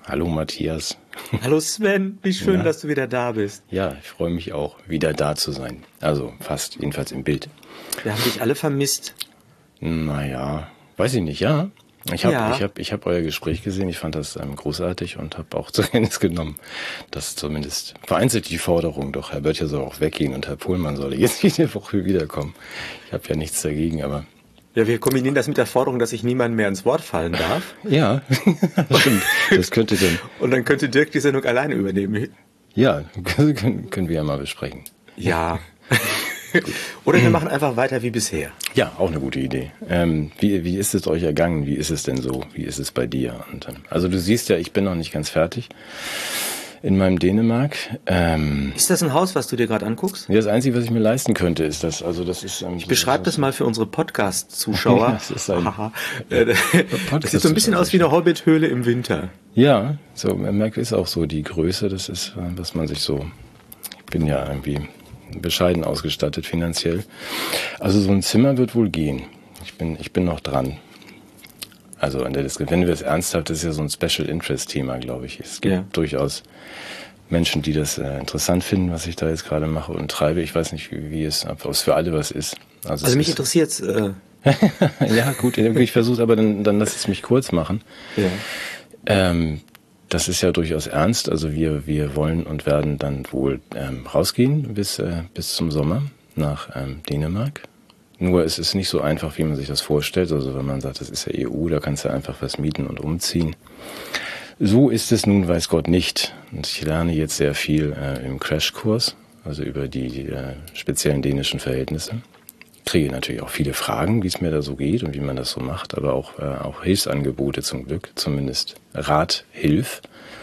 Hallo Matthias. Hallo Sven, wie schön, Ja. dass du wieder da bist. Ja, ich freue mich auch, wieder da zu sein. Also fast, jedenfalls im Bild. Wir haben dich alle vermisst. Naja, weiß ich nicht, ja. Ich Ja. hab euer Gespräch gesehen, ich fand das großartig und habe auch zur Kenntnis genommen, dass zumindest vereinzelt die Forderung, doch Herr Böttcher soll auch weggehen und Herr Pohlmann solle jetzt jede Woche wiederkommen. Ich habe ja nichts dagegen, aber... Ja, wir kombinieren das mit der Forderung, dass sich niemand mehr ins Wort fallen darf. Ja, stimmt. Das könnte dann... Und dann könnte Dirk die Sendung alleine übernehmen. Ja, können wir ja mal besprechen. Ja. Oder wir machen einfach weiter wie bisher. Ja, auch eine gute Idee. Wie ist es euch ergangen? Wie ist es denn so? Wie ist es bei dir? Und, also du siehst ja, ich bin noch nicht ganz fertig in meinem Dänemark. Ist das ein Haus, was du dir gerade anguckst? Ja, das Einzige, was ich mir leisten könnte, ist das. Also das ist. Ich beschreibe das mal für unsere Podcast-Zuschauer. Das ist ein das sieht so ein bisschen aus wie eine Hobbit-Höhle im Winter. Ja, so man merkt, ist auch so die Größe. Das ist, was man sich so. Ich bin ja irgendwie bescheiden ausgestattet finanziell. Also so ein Zimmer wird wohl gehen. Ich bin noch dran. Also wenn wir es ernsthaft, das ist ja so ein Special Interest Thema, glaube ich. Es gibt durchaus Menschen, die das interessant finden, was ich da jetzt gerade mache und treibe. Ich weiß nicht, ob es für alle was ist. Also mich interessiert's. Ja, gut, ich versuche, aber dann lass es mich kurz machen. Ja. Das ist ja durchaus ernst. Also wir wollen und werden dann wohl rausgehen bis zum Sommer nach Dänemark. Nur es ist nicht so einfach, wie man sich das vorstellt. Also wenn man sagt, das ist ja EU, da kannst du einfach was mieten und umziehen. So ist es nun, weiß Gott, nicht. Und ich lerne jetzt sehr viel im Crashkurs, also über die speziellen dänischen Verhältnisse. Kriege natürlich auch viele Fragen, wie es mir da so geht und wie man das so macht, aber auch Hilfsangebote zum Glück, zumindest Rat, Hilf.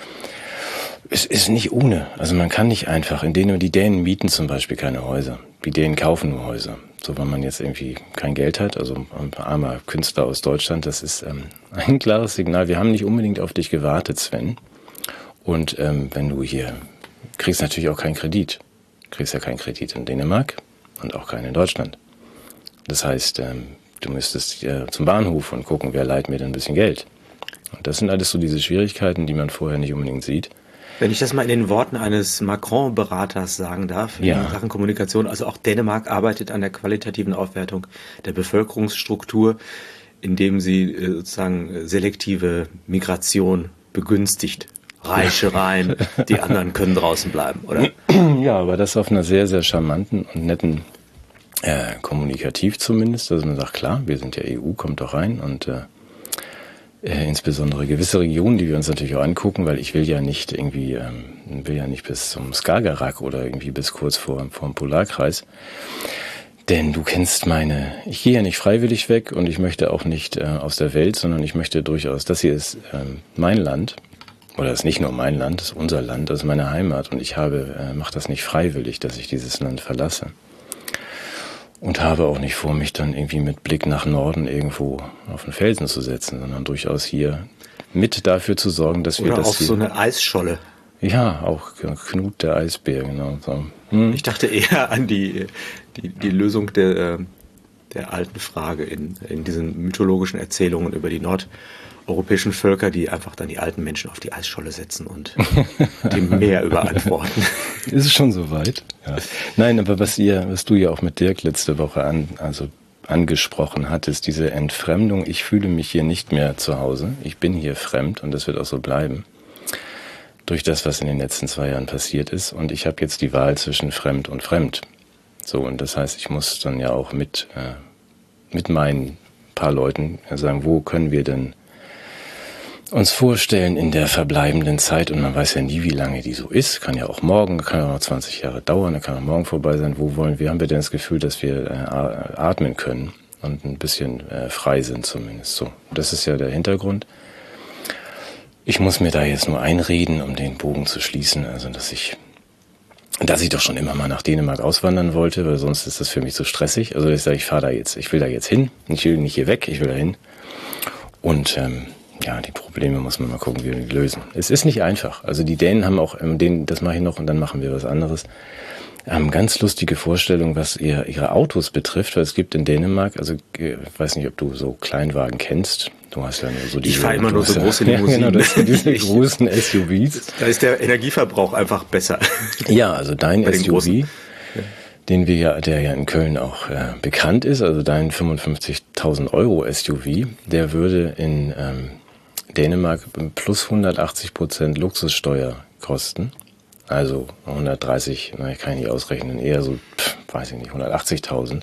Es ist nicht ohne. Also man kann nicht einfach, die Dänen mieten zum Beispiel keine Häuser. Die Dänen kaufen nur Häuser. So, wenn man jetzt irgendwie kein Geld hat, also ein armer Künstler aus Deutschland, das ist ein klares Signal. Wir haben nicht unbedingt auf dich gewartet, Sven. Und wenn du hier, kriegst natürlich auch keinen Kredit. Du kriegst ja keinen Kredit in Dänemark und auch keinen in Deutschland. Das heißt, du müsstest zum Bahnhof und gucken, wer leiht mir denn ein bisschen Geld. Und das sind alles so diese Schwierigkeiten, die man vorher nicht unbedingt sieht. Wenn ich das mal in den Worten eines Macron-Beraters sagen darf, in Sachen Kommunikation, also auch Dänemark arbeitet an der qualitativen Aufwertung der Bevölkerungsstruktur, indem sie sozusagen selektive Migration begünstigt. Reiche rein, die anderen können draußen bleiben, oder? Ja, aber das auf einer sehr, sehr charmanten und netten kommunikativ zumindest. Also man sagt, klar, wir sind ja EU, kommt doch rein und insbesondere gewisse Regionen, die wir uns natürlich auch angucken, weil ich will ja nicht bis zum Skagerrak oder irgendwie bis kurz vorm Polarkreis. Denn du kennst ich gehe ja nicht freiwillig weg und ich möchte auch nicht aus der Welt, sondern ich möchte durchaus, das hier ist mein Land, oder das ist nicht nur mein Land, das ist unser Land, das ist meine Heimat und ich mache das nicht freiwillig, dass ich dieses Land verlasse. Und habe auch nicht vor, mich dann irgendwie mit Blick nach Norden irgendwo auf den Felsen zu setzen, sondern durchaus hier mit dafür zu sorgen, dass wir oder das auf so eine Eisscholle. Ja, auch Knut der Eisbär, genau. So. Ich dachte eher an die Lösung der alten Frage in diesen mythologischen Erzählungen über die nordeuropäischen Völker, die einfach dann die alten Menschen auf die Eisscholle setzen und dem Meer überantworten. Ist es schon soweit? Ja. Nein, aber was du ja auch mit Dirk letzte Woche angesprochen hattest, diese Entfremdung, ich fühle mich hier nicht mehr zu Hause, ich bin hier fremd und das wird auch so bleiben. Durch das, was in den letzten 2 Jahren passiert ist. Und ich habe jetzt die Wahl zwischen fremd und fremd. So, und das heißt, ich muss dann ja auch mit meinen paar Leuten sagen, wo können wir denn uns vorstellen in der verbleibenden Zeit, und man weiß ja nie, wie lange die so ist, kann ja auch morgen, kann ja auch noch 20 Jahre dauern, kann auch morgen vorbei sein, haben wir denn das Gefühl, dass wir atmen können und ein bisschen frei sind zumindest. So, das ist ja der Hintergrund. Ich muss mir da jetzt nur einreden, um den Bogen zu schließen, also dass ich doch schon immer mal nach Dänemark auswandern wollte, weil sonst ist das für mich so stressig. Also ich sage, ich will da jetzt hin, ich will nicht hier weg, ich will da hin. Und die Probleme muss man mal gucken, wie wir die lösen. Es ist nicht einfach. Also die Dänen haben auch, das mache ich noch und dann machen wir was anderes, haben ganz lustige Vorstellungen, was ihre Autos betrifft, weil es gibt in Dänemark, also ich weiß nicht, ob du so Kleinwagen kennst, Du hast ja nur so diese... Ich fahre immer nur so große Limousinen. Ja, genau, das sind diese großen SUVs. Da ist der Energieverbrauch einfach besser. Ja, also dein SUV, der ja in Köln auch bekannt ist, also dein 55.000 € SUV, der würde in Dänemark plus 180% Luxussteuer kosten. Also 130, kann ich nicht ausrechnen, eher so, weiß ich nicht, 180.000.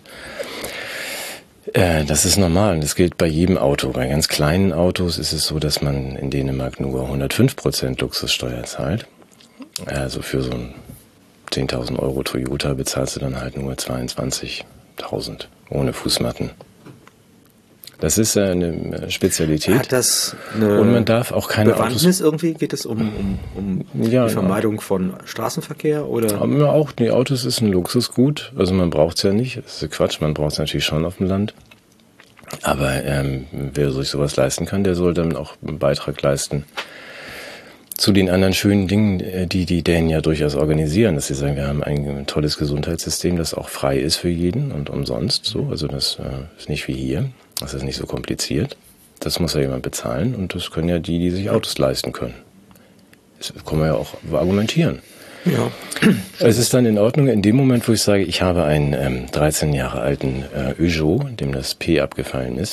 Das ist normal und das gilt bei jedem Auto. Bei ganz kleinen Autos ist es so, dass man in Dänemark nur 105% Luxussteuer zahlt. Also für so einen 10.000 € Toyota bezahlst du dann halt nur 22.000 ohne Fußmatten. Das ist eine Spezialität. Hat das eine und man darf auch keine Bewandtnis Autos irgendwie? Geht es um die Vermeidung von Straßenverkehr? Oder? Aber auch, die Autos ist ein Luxusgut. Also man braucht es ja nicht. Das ist Quatsch, man braucht es natürlich schon auf dem Land. Aber wer sich sowas leisten kann, der soll dann auch einen Beitrag leisten zu den anderen schönen Dingen, die Dänen ja durchaus organisieren. Dass sie sagen, wir haben ein tolles Gesundheitssystem, das auch frei ist für jeden und umsonst. So. Also das ist nicht wie hier. Das ist nicht so kompliziert. Das muss ja jemand bezahlen und das können ja die sich Autos leisten können. Das kann man ja auch argumentieren. Ja. Es ist dann in Ordnung in dem Moment, wo ich sage, ich habe einen 13 Jahre alten Peugeot, dem das P abgefallen ist.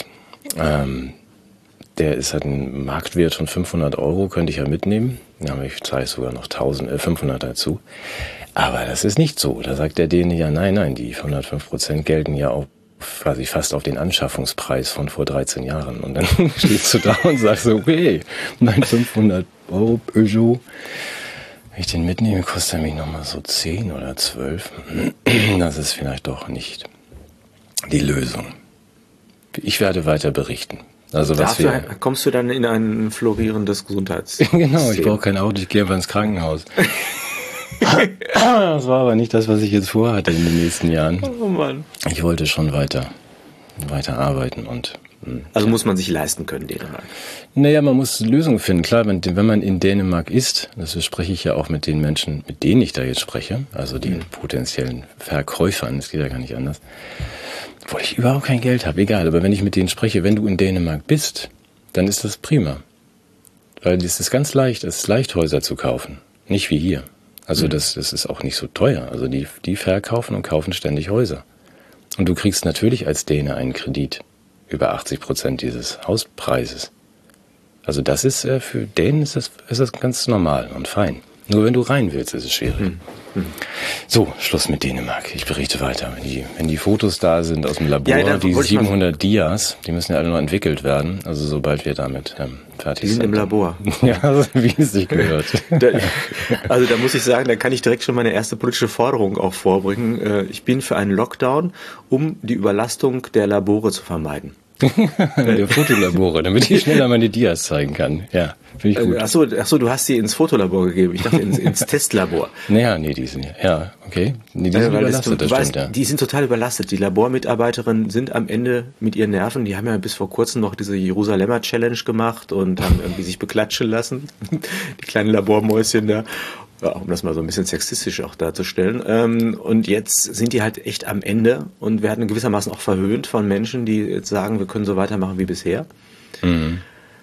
Der hat einen Marktwert von 500 €, könnte ich ja mitnehmen. Ja, ich zahle sogar noch 500 dazu. Aber das ist nicht so. Da sagt der Däne ja, nein, die 105% gelten ja auch quasi fast auf den Anschaffungspreis von vor 13 Jahren. Und dann stehst du da und sagst so, okay, mein 500 € Peugeot, wenn ich den mitnehme, kostet er mich nochmal so 10 oder 12. Das ist vielleicht doch nicht die Lösung. Ich werde weiter berichten. Also dafür kommst du dann in ein florierendes Gesundheitssystem. Genau, ich brauche kein Auto, ich gehe einfach ins Krankenhaus. Das war aber nicht das, was ich jetzt vorhatte in den nächsten Jahren. Oh Mann. Ich wollte schon weiter arbeiten und... Also muss man sich leisten können, Dänemark? Naja, man muss Lösungen finden. Klar, wenn man in Dänemark ist, das spreche ich ja auch mit den Menschen, mit denen ich da jetzt spreche, also den potenziellen Verkäufern, das geht ja gar nicht anders, obwohl ich überhaupt kein Geld habe, egal, aber wenn ich mit denen spreche, wenn du in Dänemark bist, dann ist das prima. Weil es ist ganz leicht, es ist leicht, Häuser zu kaufen. Nicht wie hier. Also das ist auch nicht so teuer. Also die verkaufen und kaufen ständig Häuser. Und du kriegst natürlich als Däne einen Kredit über 80% dieses Hauspreises. Also das ist für Dänen ist das ganz normal und fein. Nur wenn du rein willst, ist es schwierig. So, Schluss mit Dänemark. Ich berichte weiter. Wenn die Fotos da sind aus dem Labor, die 700 Dias, die müssen ja alle noch entwickelt werden. Also sobald wir damit fertig sind. Die sind im Labor. Ja, also, wie es sich gehört. Also da muss ich sagen, da kann ich direkt schon meine erste politische Forderung auch vorbringen. Ich bin für einen Lockdown, um die Überlastung der Labore zu vermeiden. Der Fotolabore, damit ich schneller meine Dias zeigen kann. Ja, finde ich gut. Ach so, du hast sie ins Fotolabor gegeben. Ich dachte ins Testlabor. Die sind, ja, okay. Die sind überlastet, das stimmt, ja. Die sind total überlastet. Die Labormitarbeiterinnen sind am Ende mit ihren Nerven. Die haben ja bis vor kurzem noch diese Jerusalemer Challenge gemacht und haben irgendwie sich beklatschen lassen. Die kleinen Labormäuschen da. Ja, um das mal so ein bisschen sexistisch auch darzustellen. Und jetzt sind die halt echt am Ende und werden gewissermaßen auch verhöhnt von Menschen, die jetzt sagen, wir können so weitermachen wie bisher. Mhm.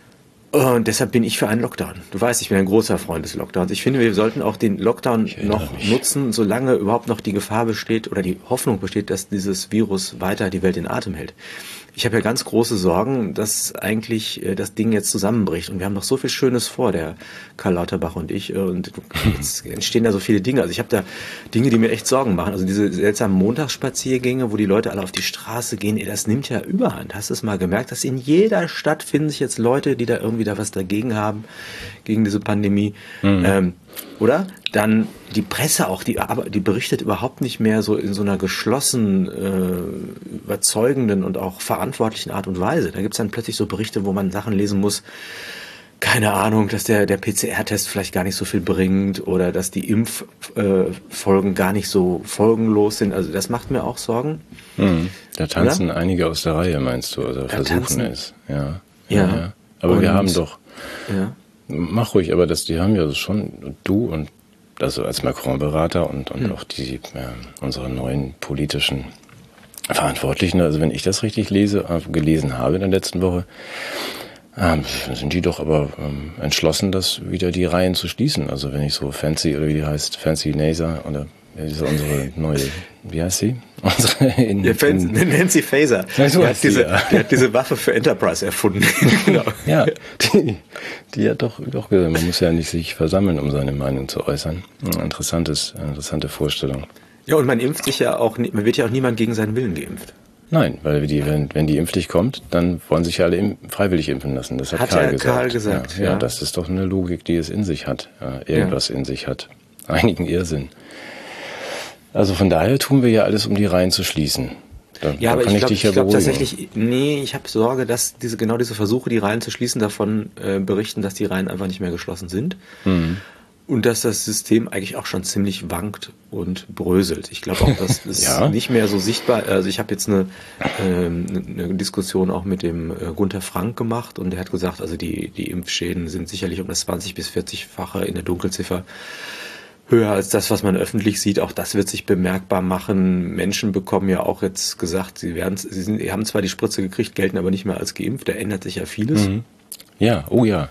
Und deshalb bin ich für einen Lockdown. Du weißt, ich bin ein großer Freund des Lockdowns. Ich finde, wir sollten auch den Lockdown noch nutzen, solange überhaupt noch die Gefahr besteht oder die Hoffnung besteht, dass dieses Virus weiter die Welt in Atem hält. Ich habe ja ganz große Sorgen, dass eigentlich das Ding jetzt zusammenbricht. Und wir haben noch so viel Schönes vor, der Karl Lauterbach und ich. Und jetzt entstehen da so viele Dinge. Also ich habe da Dinge, die mir echt Sorgen machen. Also diese seltsamen Montagsspaziergänge, wo die Leute alle auf die Straße gehen, das nimmt ja Überhand. Hast du es mal gemerkt, dass in jeder Stadt finden sich jetzt Leute, die da irgendwie da was dagegen haben, gegen diese Pandemie. Oder? Dann die Presse auch, die berichtet überhaupt nicht mehr so in so einer geschlossenen, überzeugenden und auch verantwortlichen Art und Weise. Da gibt's dann plötzlich so Berichte, wo man Sachen lesen muss, keine Ahnung, dass der PCR-Test vielleicht gar nicht so viel bringt oder dass die Impffolgen gar nicht so folgenlos sind. Also das macht mir auch Sorgen. Da tanzen einige aus der Reihe, meinst du, oder versuchen es. Ja. Aber wir haben doch... Ja. Mach ruhig, aber die haben ja schon, du und also als Macron-Berater und auch unsere neuen politischen Verantwortlichen, also wenn ich das richtig gelesen habe in der letzten Woche, Sind die doch aber entschlossen, das wieder die Reihen zu schließen. Also wenn ich so Fancy, oder wie die heißt, Fancy Naser, oder das ist unsere neue, wie heißt sie? Nancy Faeser. Die hat diese Waffe für Enterprise erfunden. Genau. Ja, die hat doch gesagt, man muss ja nicht sich versammeln, um seine Meinung zu äußern. Interessante Vorstellung. Ja, und man impft sich ja auch, man wird ja auch niemand gegen seinen Willen geimpft. Nein, weil wenn die Impfpflicht kommt, dann wollen sich ja alle freiwillig impfen lassen. Das hat Karl gesagt. Ja, das ist doch eine Logik, die es in sich hat. Irgendwas in sich hat. Einigen Irrsinn. Also von daher tun wir ja alles, um die Reihen zu schließen. Aber ich glaube tatsächlich, ich habe Sorge, dass diese Versuche, die Reihen zu schließen, davon berichten, dass die Reihen einfach nicht mehr geschlossen sind. Mhm. Und dass das System eigentlich auch schon ziemlich wankt und bröselt. Ich glaube auch, das ist nicht mehr so sichtbar. Also ich habe jetzt eine Diskussion auch mit dem Gunther Frank gemacht und der hat gesagt, also die Impfschäden sind sicherlich um das 20 bis 40-fache in der Dunkelziffer höher als das, was man öffentlich sieht. Auch das wird sich bemerkbar machen. Menschen bekommen ja auch jetzt gesagt, sie haben zwar die Spritze gekriegt, gelten aber nicht mehr als geimpft. Da ändert sich ja vieles. Mhm. Ja,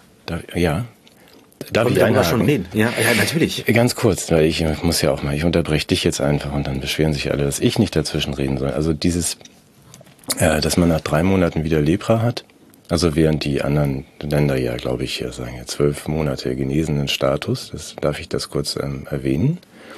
Darf ich einhaken? Schon reden? Ja, natürlich. Ganz kurz, weil ich muss ja auch mal, ich unterbreche dich jetzt einfach und dann beschweren sich alle, dass ich nicht dazwischen reden soll. Also dass man nach 3 Monaten wieder Lepra hat, also während die anderen Länder ja, glaube ich, sagen ja 12 Monate genesenen Status, darf ich das kurz erwähnen.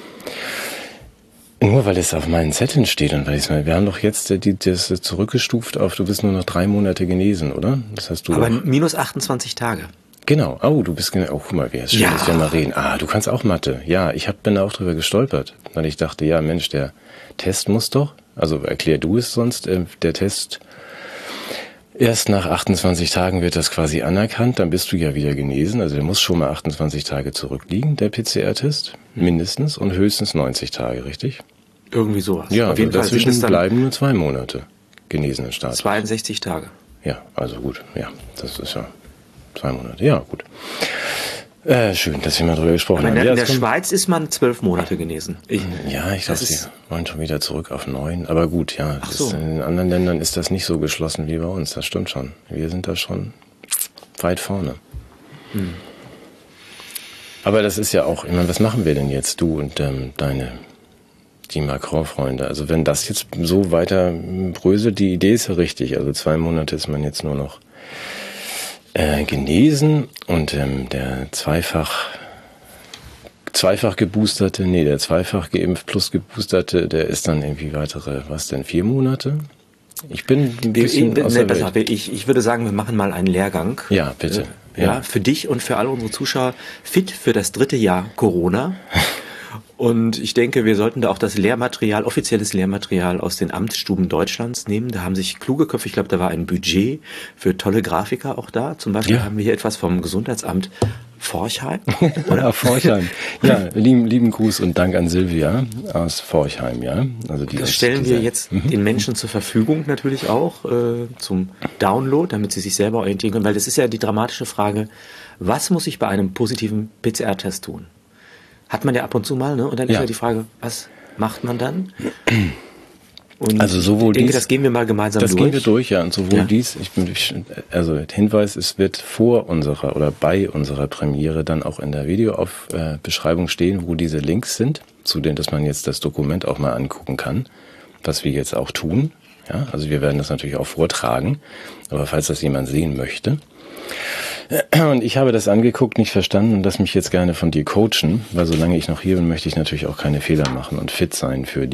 Nur weil es auf meinen Zetteln steht und wir haben doch jetzt das zurückgestuft auf, du bist nur noch 3 Monate genesen, oder? Das hast du. Aber minus 28 Tage. Genau. Oh, du bist genau. Oh, guck mal, wie es schön ist, wenn wir reden. Du kannst auch Mathe. Ja, bin da auch drüber gestolpert, weil ich dachte, ja, Mensch, der Test muss doch, also erklär du es sonst, der Test, erst nach 28 Tagen wird das quasi anerkannt, dann bist du ja wieder genesen, also der muss schon mal 28 Tage zurückliegen, der PCR-Test, mindestens und höchstens 90 Tage, richtig? Irgendwie sowas. Ja, auf jeden Fall dazwischen bleiben nur 2 Monate genesenen Status. 62 Tage. Ja, also gut, ja, das ist ja 2 Monate, ja, gut. Schön, dass wir mal drüber gesprochen haben. In der Schweiz ist man 12 Monate genesen. Ich glaube, sie wollen schon wieder zurück auf 9. Aber gut, ja, in anderen Ländern ist das nicht so geschlossen wie bei uns, das stimmt schon. Wir sind da schon weit vorne. Hm. Aber das ist ja auch, ich meine, was machen wir denn jetzt, du und die Macron-Freunde? Also wenn das jetzt so weiter bröselt, die Idee ist ja richtig. Also 2 Monate ist man jetzt nur noch genesen und der zweifach geboosterte, der zweifach geimpft plus geboosterte, der ist dann irgendwie weitere, 4 Monate? Ich bin ein bisschen ich würde sagen, wir machen mal einen Lehrgang. Ja, bitte. Für dich und für alle unsere Zuschauer fit für das 3. Jahr Corona. Und ich denke, wir sollten da auch das offizielles Lehrmaterial aus den Amtsstuben Deutschlands nehmen. Da haben sich kluge Köpfe, ich glaube, da war ein Budget für tolle Grafiker auch da. Zum Beispiel haben wir hier etwas vom Gesundheitsamt Forchheim. Oder Forchheim. Ja, lieben Gruß und Dank an Silvia aus Forchheim, ja. Also das stellen wir jetzt den Menschen zur Verfügung natürlich auch zum Download, damit sie sich selber orientieren können. Weil das ist ja die dramatische Frage, was muss ich bei einem positiven PCR-Test tun? Hat man ja ab und zu mal, ne? Und dann ist ja die Frage, was macht man dann? Und also sowohl ich denke, das gehen wir mal gemeinsam durch. Das gehen wir durch, ja. Und sowohl also Hinweis, es wird bei unserer Premiere dann auch in der Videobeschreibung stehen, wo diese Links sind, zu denen, dass man jetzt das Dokument auch mal angucken kann, was wir jetzt auch tun. Ja, also wir werden das natürlich auch vortragen, aber falls das jemand sehen möchte. Und ich habe das angeguckt, nicht verstanden und lass mich jetzt gerne von dir coachen, weil solange ich noch hier bin, möchte ich natürlich auch keine Fehler machen und fit sein fürs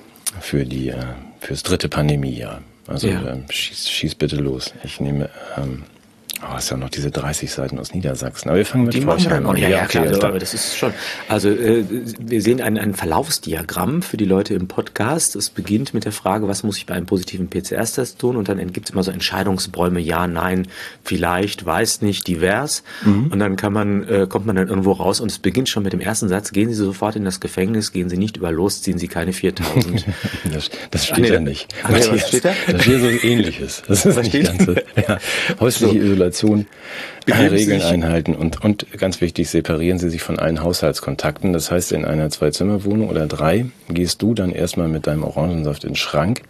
3. Pandemiejahr. Also schieß bitte los. Ich nehme, ist ja noch diese 30 Seiten aus Niedersachsen. Aber wir fangen mit Forchheim an. Ja, klar, aber das ist schon. Also wir sehen ein Verlaufsdiagramm für die Leute im Podcast. Es beginnt mit der Frage, was muss ich bei einem positiven PCR-Test tun? Und dann gibt es immer so Entscheidungsbäume, ja, nein, vielleicht, weiß nicht, divers. Und dann kommt man dann irgendwo raus und es beginnt schon mit dem ersten Satz, gehen Sie sofort in das Gefängnis, gehen Sie nicht über los, ziehen Sie keine 4.000. das steht ja nicht. Was steht da? Da steht so ein Ähnliches. Das ist nicht ganze. Häusliche Isolation. Regeln einhalten und ganz wichtig, separieren Sie sich von allen Haushaltskontakten. Das heißt, in einer 2-Zimmer-Wohnung oder 3 gehst du dann erstmal mit deinem Orangensaft in den Schrank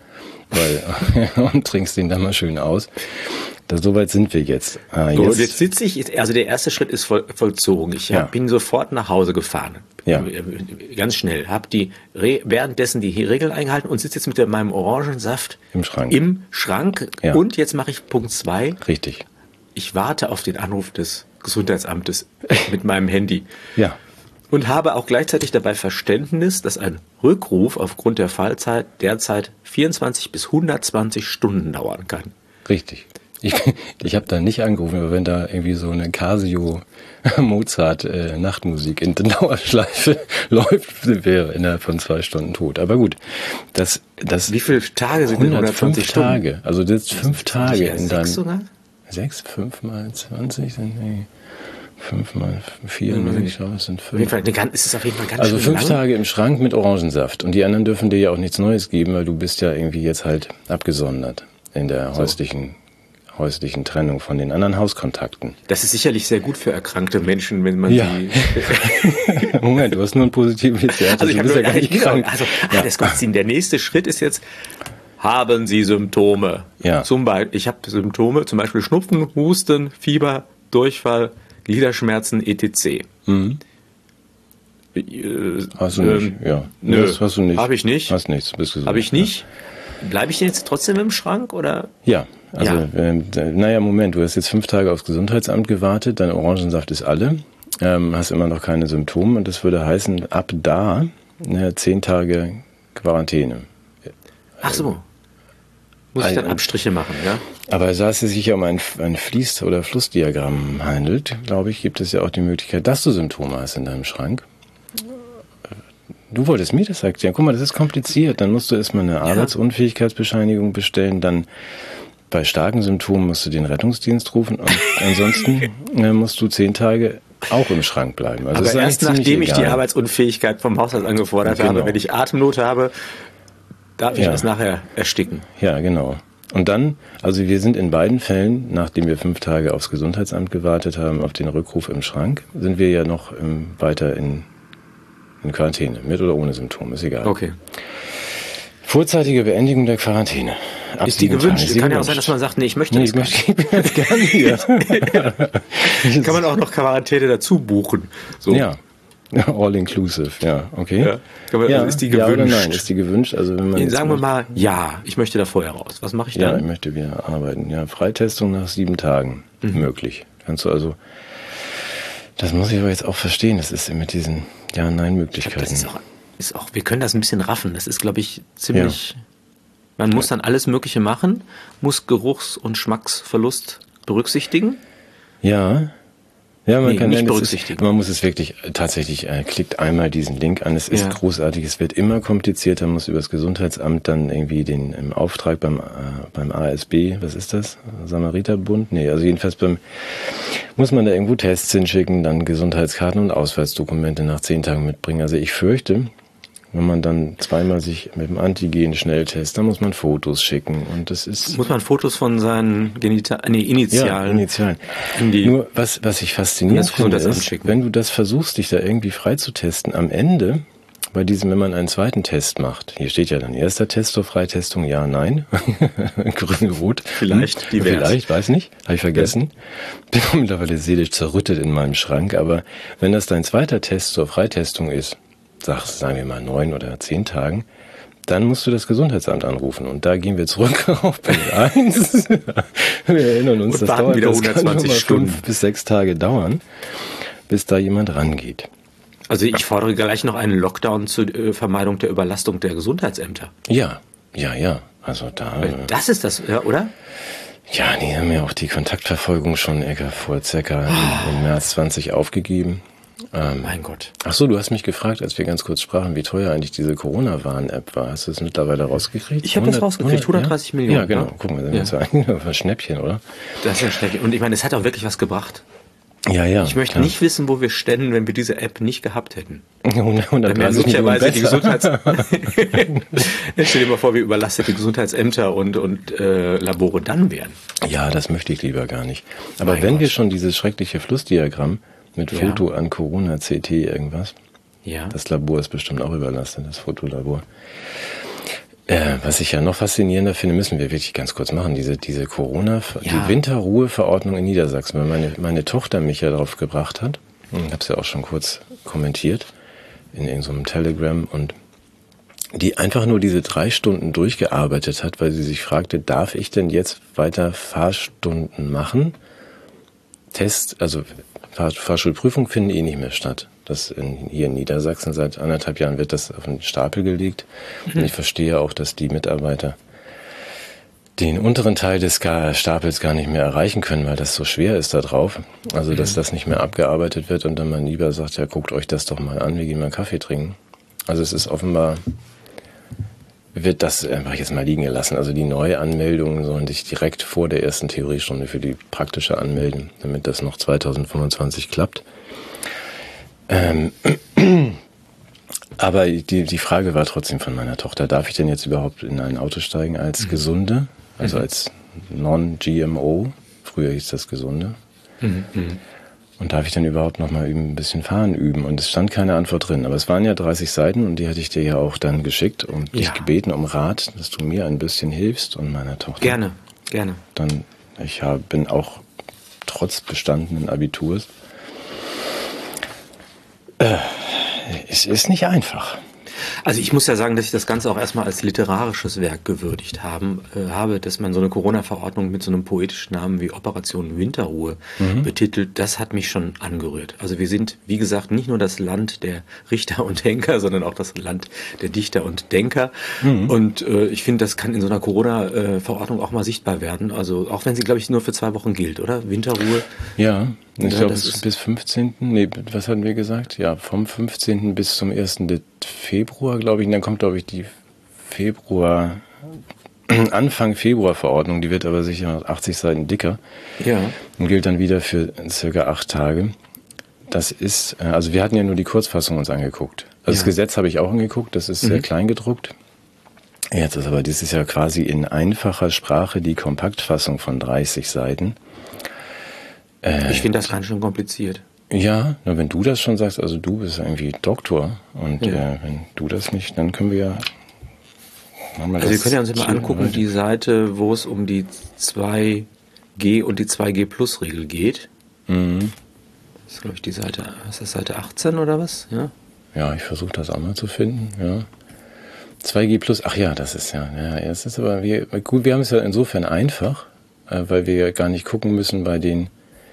und trinkst den dann mal schön aus. Soweit sind wir jetzt. Jetzt sitze ich, also der erste Schritt ist vollzogen. Ich bin sofort nach Hause gefahren. Ja. Ganz schnell. Habe währenddessen die Regeln eingehalten und sitze jetzt mit meinem Orangensaft im Schrank. Ja. Und jetzt mache ich Punkt 2. Richtig. Ich warte auf den Anruf des Gesundheitsamtes mit meinem Handy. Ja. Und habe auch gleichzeitig dabei Verständnis, dass ein Rückruf aufgrund der Fallzeit derzeit 24 bis 120 Stunden dauern kann. Richtig. Ich habe da nicht angerufen, aber wenn da irgendwie so eine Casio Mozart Nachtmusik in der Dauerschleife läuft, sind wir innerhalb von 2 Stunden tot. Aber gut, wie viele Tage sind 120 Stunden? Tage. Also das ist 5 Tage in deinem... 6 sogar? 6? 5 mal 20 sind... Nee. 5 mal 4, ich glaube, es sind 5. Es ist auf jeden Fall ganz also schön 5 Tage im Schrank mit Orangensaft. Und die anderen dürfen dir ja auch nichts Neues geben, weil du bist ja irgendwie jetzt halt abgesondert in der häuslichen Trennung von den anderen Hauskontakten. Das ist sicherlich sehr gut für erkrankte Menschen, wenn man die... Moment, du hast nur ein positives Wert. Also ich bist ja gar nicht krank. Das kommt. Der nächste Schritt ist jetzt, haben Sie Symptome? Ja. Ich habe Symptome, zum Beispiel Schnupfen, Husten, Fieber, Durchfall, Gliederschmerzen, etc. Mhm. Hast du nicht, ja. Nö, das hast du nicht. Habe ich nicht. Hast nichts, bist gesund. Habe ich nicht. Bleibe ich denn jetzt trotzdem im Schrank, oder? Ja, also, Moment, du hast jetzt 5 Tage aufs Gesundheitsamt gewartet, dein Orangensaft ist alle, hast immer noch keine Symptome und das würde heißen, ab da 10 Tage Quarantäne. Ach so. Muss ich dann Abstriche machen, ja? Aber da es sich ja um ein Fließ- oder Flussdiagramm handelt, glaube ich, gibt es ja auch die Möglichkeit, dass du Symptome hast in deinem Schrank. Du wolltest mir das erklären. Guck mal, das ist kompliziert. Dann musst du erstmal eine Arbeitsunfähigkeitsbescheinigung bestellen. Dann bei starken Symptomen musst du den Rettungsdienst rufen. Und ansonsten musst du 10 Tage auch im Schrank bleiben. Also aber erst nachdem ich die Arbeitsunfähigkeit vom Hausarzt angefordert habe, wenn ich Atemnot habe, darf ich das nachher ersticken. Ja, genau. Und dann, also wir sind in beiden Fällen, nachdem wir 5 Tage aufs Gesundheitsamt gewartet haben, auf den Rückruf im Schrank, sind wir ja noch weiter in Quarantäne, mit oder ohne Symptome, ist egal. Okay. Vorzeitige Beendigung der Quarantäne. Ist die gewünscht? Kann ja auch sein, dass man sagt, ich möchte das gerne hier. Kann man auch noch Quarantäne dazu buchen? So. Ja. All inclusive, ja, okay. Ist die gewünscht? Ja oder nein, ist die gewünscht? Also wenn man sagen wir mal, ich möchte da vorher raus. Was mache ich dann? Ja, ich möchte wieder arbeiten. Ja, Freitestung nach 7 Tagen möglich. Kannst du also, das muss ich aber jetzt auch verstehen, das ist mit diesen Ja-Nein-Möglichkeiten. Das ist auch, wir können das ein bisschen raffen. Das ist, glaube ich, ziemlich, man muss dann alles Mögliche machen, muss Geruchs- und Schmacksverlust berücksichtigen. Ja, man kann nicht berücksichtigen. Man muss es wirklich tatsächlich, klickt einmal diesen Link an. Es ist großartig, es wird immer komplizierter, muss über das Gesundheitsamt dann irgendwie den Auftrag beim ASB, was ist das? Samariterbund? Nee, also jedenfalls muss man da irgendwo Tests hinschicken, dann Gesundheitskarten und Ausweisdokumente nach 10 Tagen mitbringen. Also ich fürchte, wenn man dann zweimal sich mit dem Antigen-Schnelltest, dann muss man Fotos schicken und das ist... Muss man Fotos von seinen Initialen? Ja, Initialen. Nur, was ich faszinierend finde, ist, wenn du das versuchst, dich da irgendwie freitesten, am Ende, bei diesem, wenn man einen zweiten Test macht, hier steht ja dann erster Test zur Freitestung, ja, nein, grün, rot. Vielleicht, divers. Vielleicht, weiß nicht, habe ich vergessen. Bin mittlerweile seelisch zerrüttet in meinem Schrank, aber wenn das dein zweiter Test zur Freitestung ist, sagen wir mal 9 oder 10 Tagen, dann musst du das Gesundheitsamt anrufen. Und da gehen wir zurück auf Punkt 1. Wir erinnern uns, das dauert wieder 120 Stunden. 5 bis 6 Tage dauern, bis da jemand rangeht. Also ich fordere gleich noch einen Lockdown zur Vermeidung der Überlastung der Gesundheitsämter. Ja. Also da... Das ist das, oder? Ja, die haben ja auch die Kontaktverfolgung schon vor circa im März 20 aufgegeben. Mein Gott. Ach so, du hast mich gefragt, als wir ganz kurz sprachen, wie teuer eigentlich diese Corona-Warn-App war. Hast du das mittlerweile rausgekriegt? Ich habe das rausgekriegt, 130 Millionen. Ja, genau. Guck mal, das ist ein Schnäppchen, oder? Das ist ein Schnäppchen. Und ich meine, es hat auch wirklich was gebracht. Ja. Ich möchte nicht wissen, wo wir ständen, wenn wir diese App nicht gehabt hätten. 130 Millionen die Stell dir mal vor, wie überlastet die Gesundheitsämter und Labore dann wären. Ja, das möchte ich lieber gar nicht. Aber wenn wir schon dieses schreckliche Flussdiagramm mit Foto an Corona-CT irgendwas. Ja. Das Labor ist bestimmt auch überlastet, das Fotolabor. Was ich ja noch faszinierender finde, müssen wir wirklich ganz kurz machen, diese Corona, die Winterruheverordnung in Niedersachsen, weil meine Tochter mich ja darauf gebracht hat, ich habe es ja auch schon kurz kommentiert, in irgendeinem Telegram, und die einfach nur diese 3 Stunden durchgearbeitet hat, weil sie sich fragte, darf ich denn jetzt weiter Fahrstunden machen? Also Fahrschulprüfung finden nicht mehr statt. Hier in Niedersachsen seit 1,5 Jahren wird das auf den Stapel gelegt. Und ich verstehe auch, dass die Mitarbeiter den unteren Teil des Stapels gar nicht mehr erreichen können, weil das so schwer ist da drauf. Also, dass das nicht mehr abgearbeitet wird und dann man lieber sagt, ja, guckt euch das doch mal an, wir gehen mal Kaffee trinken. Also es ist offenbar, wird das einfach jetzt mal liegen gelassen. Also die Neuanmeldungen sollen sich direkt vor der ersten Theoriestunde für die praktische anmelden, damit das noch 2025 klappt. Aber die Frage war trotzdem von meiner Tochter, darf ich denn jetzt überhaupt in ein Auto steigen als Gesunde, also als Non-GMO, früher hieß das Gesunde, und darf ich dann überhaupt noch mal ein bisschen Fahren üben? Und es stand keine Antwort drin, aber es waren ja 30 Seiten und die hatte ich dir ja auch dann geschickt und dich gebeten um Rat, dass du mir ein bisschen hilfst und meiner Tochter. Gerne. Dann, bin auch trotz bestandenen Abiturs, es ist nicht einfach. Also ich muss ja sagen, dass ich das Ganze auch erstmal als literarisches Werk gewürdigt habe, dass man so eine Corona-Verordnung mit so einem poetischen Namen wie Operation Winterruhe betitelt, das hat mich schon angerührt. Also wir sind, wie gesagt, nicht nur das Land der Richter und Denker, sondern auch das Land der Dichter und Denker. Und ich finde, das kann in so einer Corona-Verordnung auch mal sichtbar werden. Also auch wenn sie, glaube ich, nur für 2 Wochen gilt, oder? Winterruhe. Ja, ich glaube, es ist bis 15. Was hatten wir gesagt? Ja, vom 15. bis zum 1. Februar, glaube ich. Und dann kommt, glaube ich, die Anfang Februar Verordnung. Die wird aber sicher 80 Seiten dicker. Ja. Und gilt dann wieder für circa 8 Tage. Das ist, also wir hatten ja nur die Kurzfassung uns angeguckt. Also das Gesetz habe ich auch angeguckt. Das ist sehr klein gedruckt. Jetzt ist aber dieses Jahr quasi in einfacher Sprache die Kompaktfassung von 30 Seiten. Ich finde das ganz schön kompliziert. Ja, nur wenn du das schon sagst, also du bist irgendwie Doktor und wenn du das nicht, dann können wir ja... Also wir können ja uns immer angucken, die Seite, wo es um die 2G und die 2G-Plus-Regel geht. Das ist, glaube ich, die Seite, ist das Seite 18 oder was? Ja, ich versuche das auch mal zu finden, ja. 2G Plus, ach ja, das ist es ist aber, wir haben es ja insofern einfach, weil wir ja gar nicht gucken müssen bei den,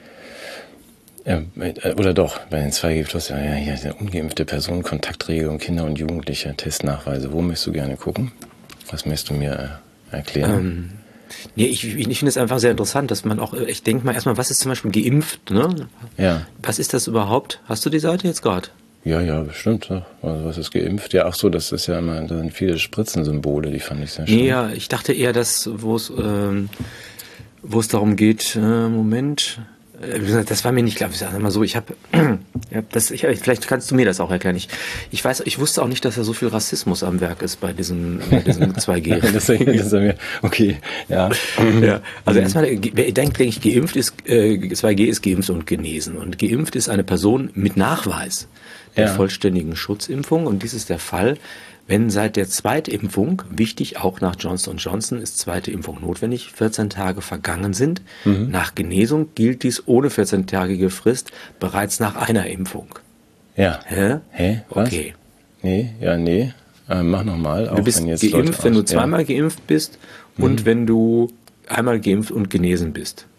oder doch, bei den 2G Plus, hier, ungeimpfte Personen, Kontaktregelung, Kinder und Jugendliche, Testnachweise. Wo möchtest du gerne gucken? Was möchtest du mir erklären? Ich finde es einfach sehr interessant, dass man auch, ich denke mal erstmal, was ist zum Beispiel geimpft, ne? Ja. Was ist das überhaupt? Hast du die Seite jetzt gerade? Ja, bestimmt. Also was ist geimpft? Ja, ach so, das ist ja immer, da sind viele Spritzensymbole, die fand ich sehr schön. Ja, ich dachte eher, dass, wo es darum geht, Moment, das war mir nicht klar. Ich sage mal so, vielleicht kannst du mir das auch erklären. Ich wusste auch nicht, dass da so viel Rassismus am Werk ist bei diesem 2G. Okay, ja. Also erstmal, denke ich, geimpft ist, 2G ist geimpft und genesen. Und geimpft ist eine Person mit Nachweis der vollständigen Schutzimpfung. Und dies ist der Fall, wenn seit der Zweitimpfung, wichtig auch nach Johnson & Johnson, ist zweite Impfung notwendig, 14 Tage vergangen sind. Nach Genesung gilt dies ohne 14-tägige Frist bereits nach einer Impfung. Ja. Hä? Was? Okay. Nee. Mach nochmal. Du bist geimpft, wenn du zweimal geimpft bist und wenn du einmal geimpft und genesen bist.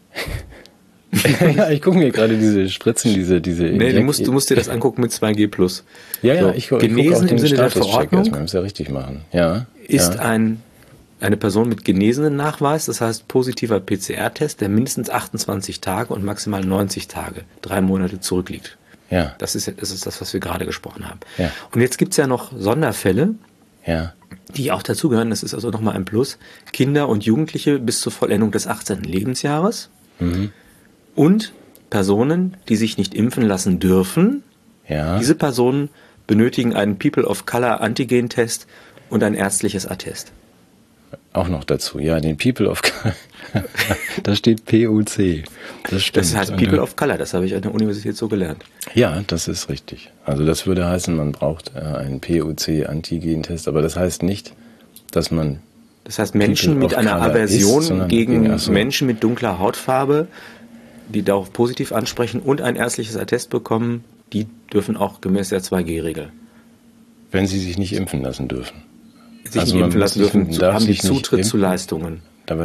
Ja, ich gucke mir gerade diese Spritzen, diese. Nee, du musst dir das angucken mit 2G Plus. Ja, so, ich gucke genesen im Sinne der Verordnung. Wir müssen es ja richtig machen. Ja. Ist eine Person mit genesenen Nachweis, das heißt positiver PCR-Test, der mindestens 28 Tage und maximal 90 Tage, 3 Monate zurückliegt. Ja. Das ist das, was wir gerade gesprochen haben. Ja. Und jetzt gibt's ja noch Sonderfälle, ja, die auch dazugehören. Das ist also nochmal ein Plus. Kinder und Jugendliche bis zur Vollendung des 18. Lebensjahres. Und Personen, die sich nicht impfen lassen dürfen. Ja. Diese Personen benötigen einen People of Color Antigen-Test und ein ärztliches Attest. Auch noch dazu, ja, den People of Color. Da steht POC. Das stimmt. Das heißt People of Color, das habe ich an der Universität so gelernt. Ja, das ist richtig. Also das würde heißen, man braucht einen POC-Antigen-Test, aber das heißt nicht, dass man... Das heißt, Menschen mit einer Aversion gegen Menschen mit dunkler Hautfarbe, die darauf positiv ansprechen und ein ärztliches Attest bekommen, die dürfen auch gemäß der 2G-Regel. Wenn sie sich nicht impfen lassen dürfen. Sich nicht impfen lassen dürfen, haben die Zutritt zu Leistungen. Aber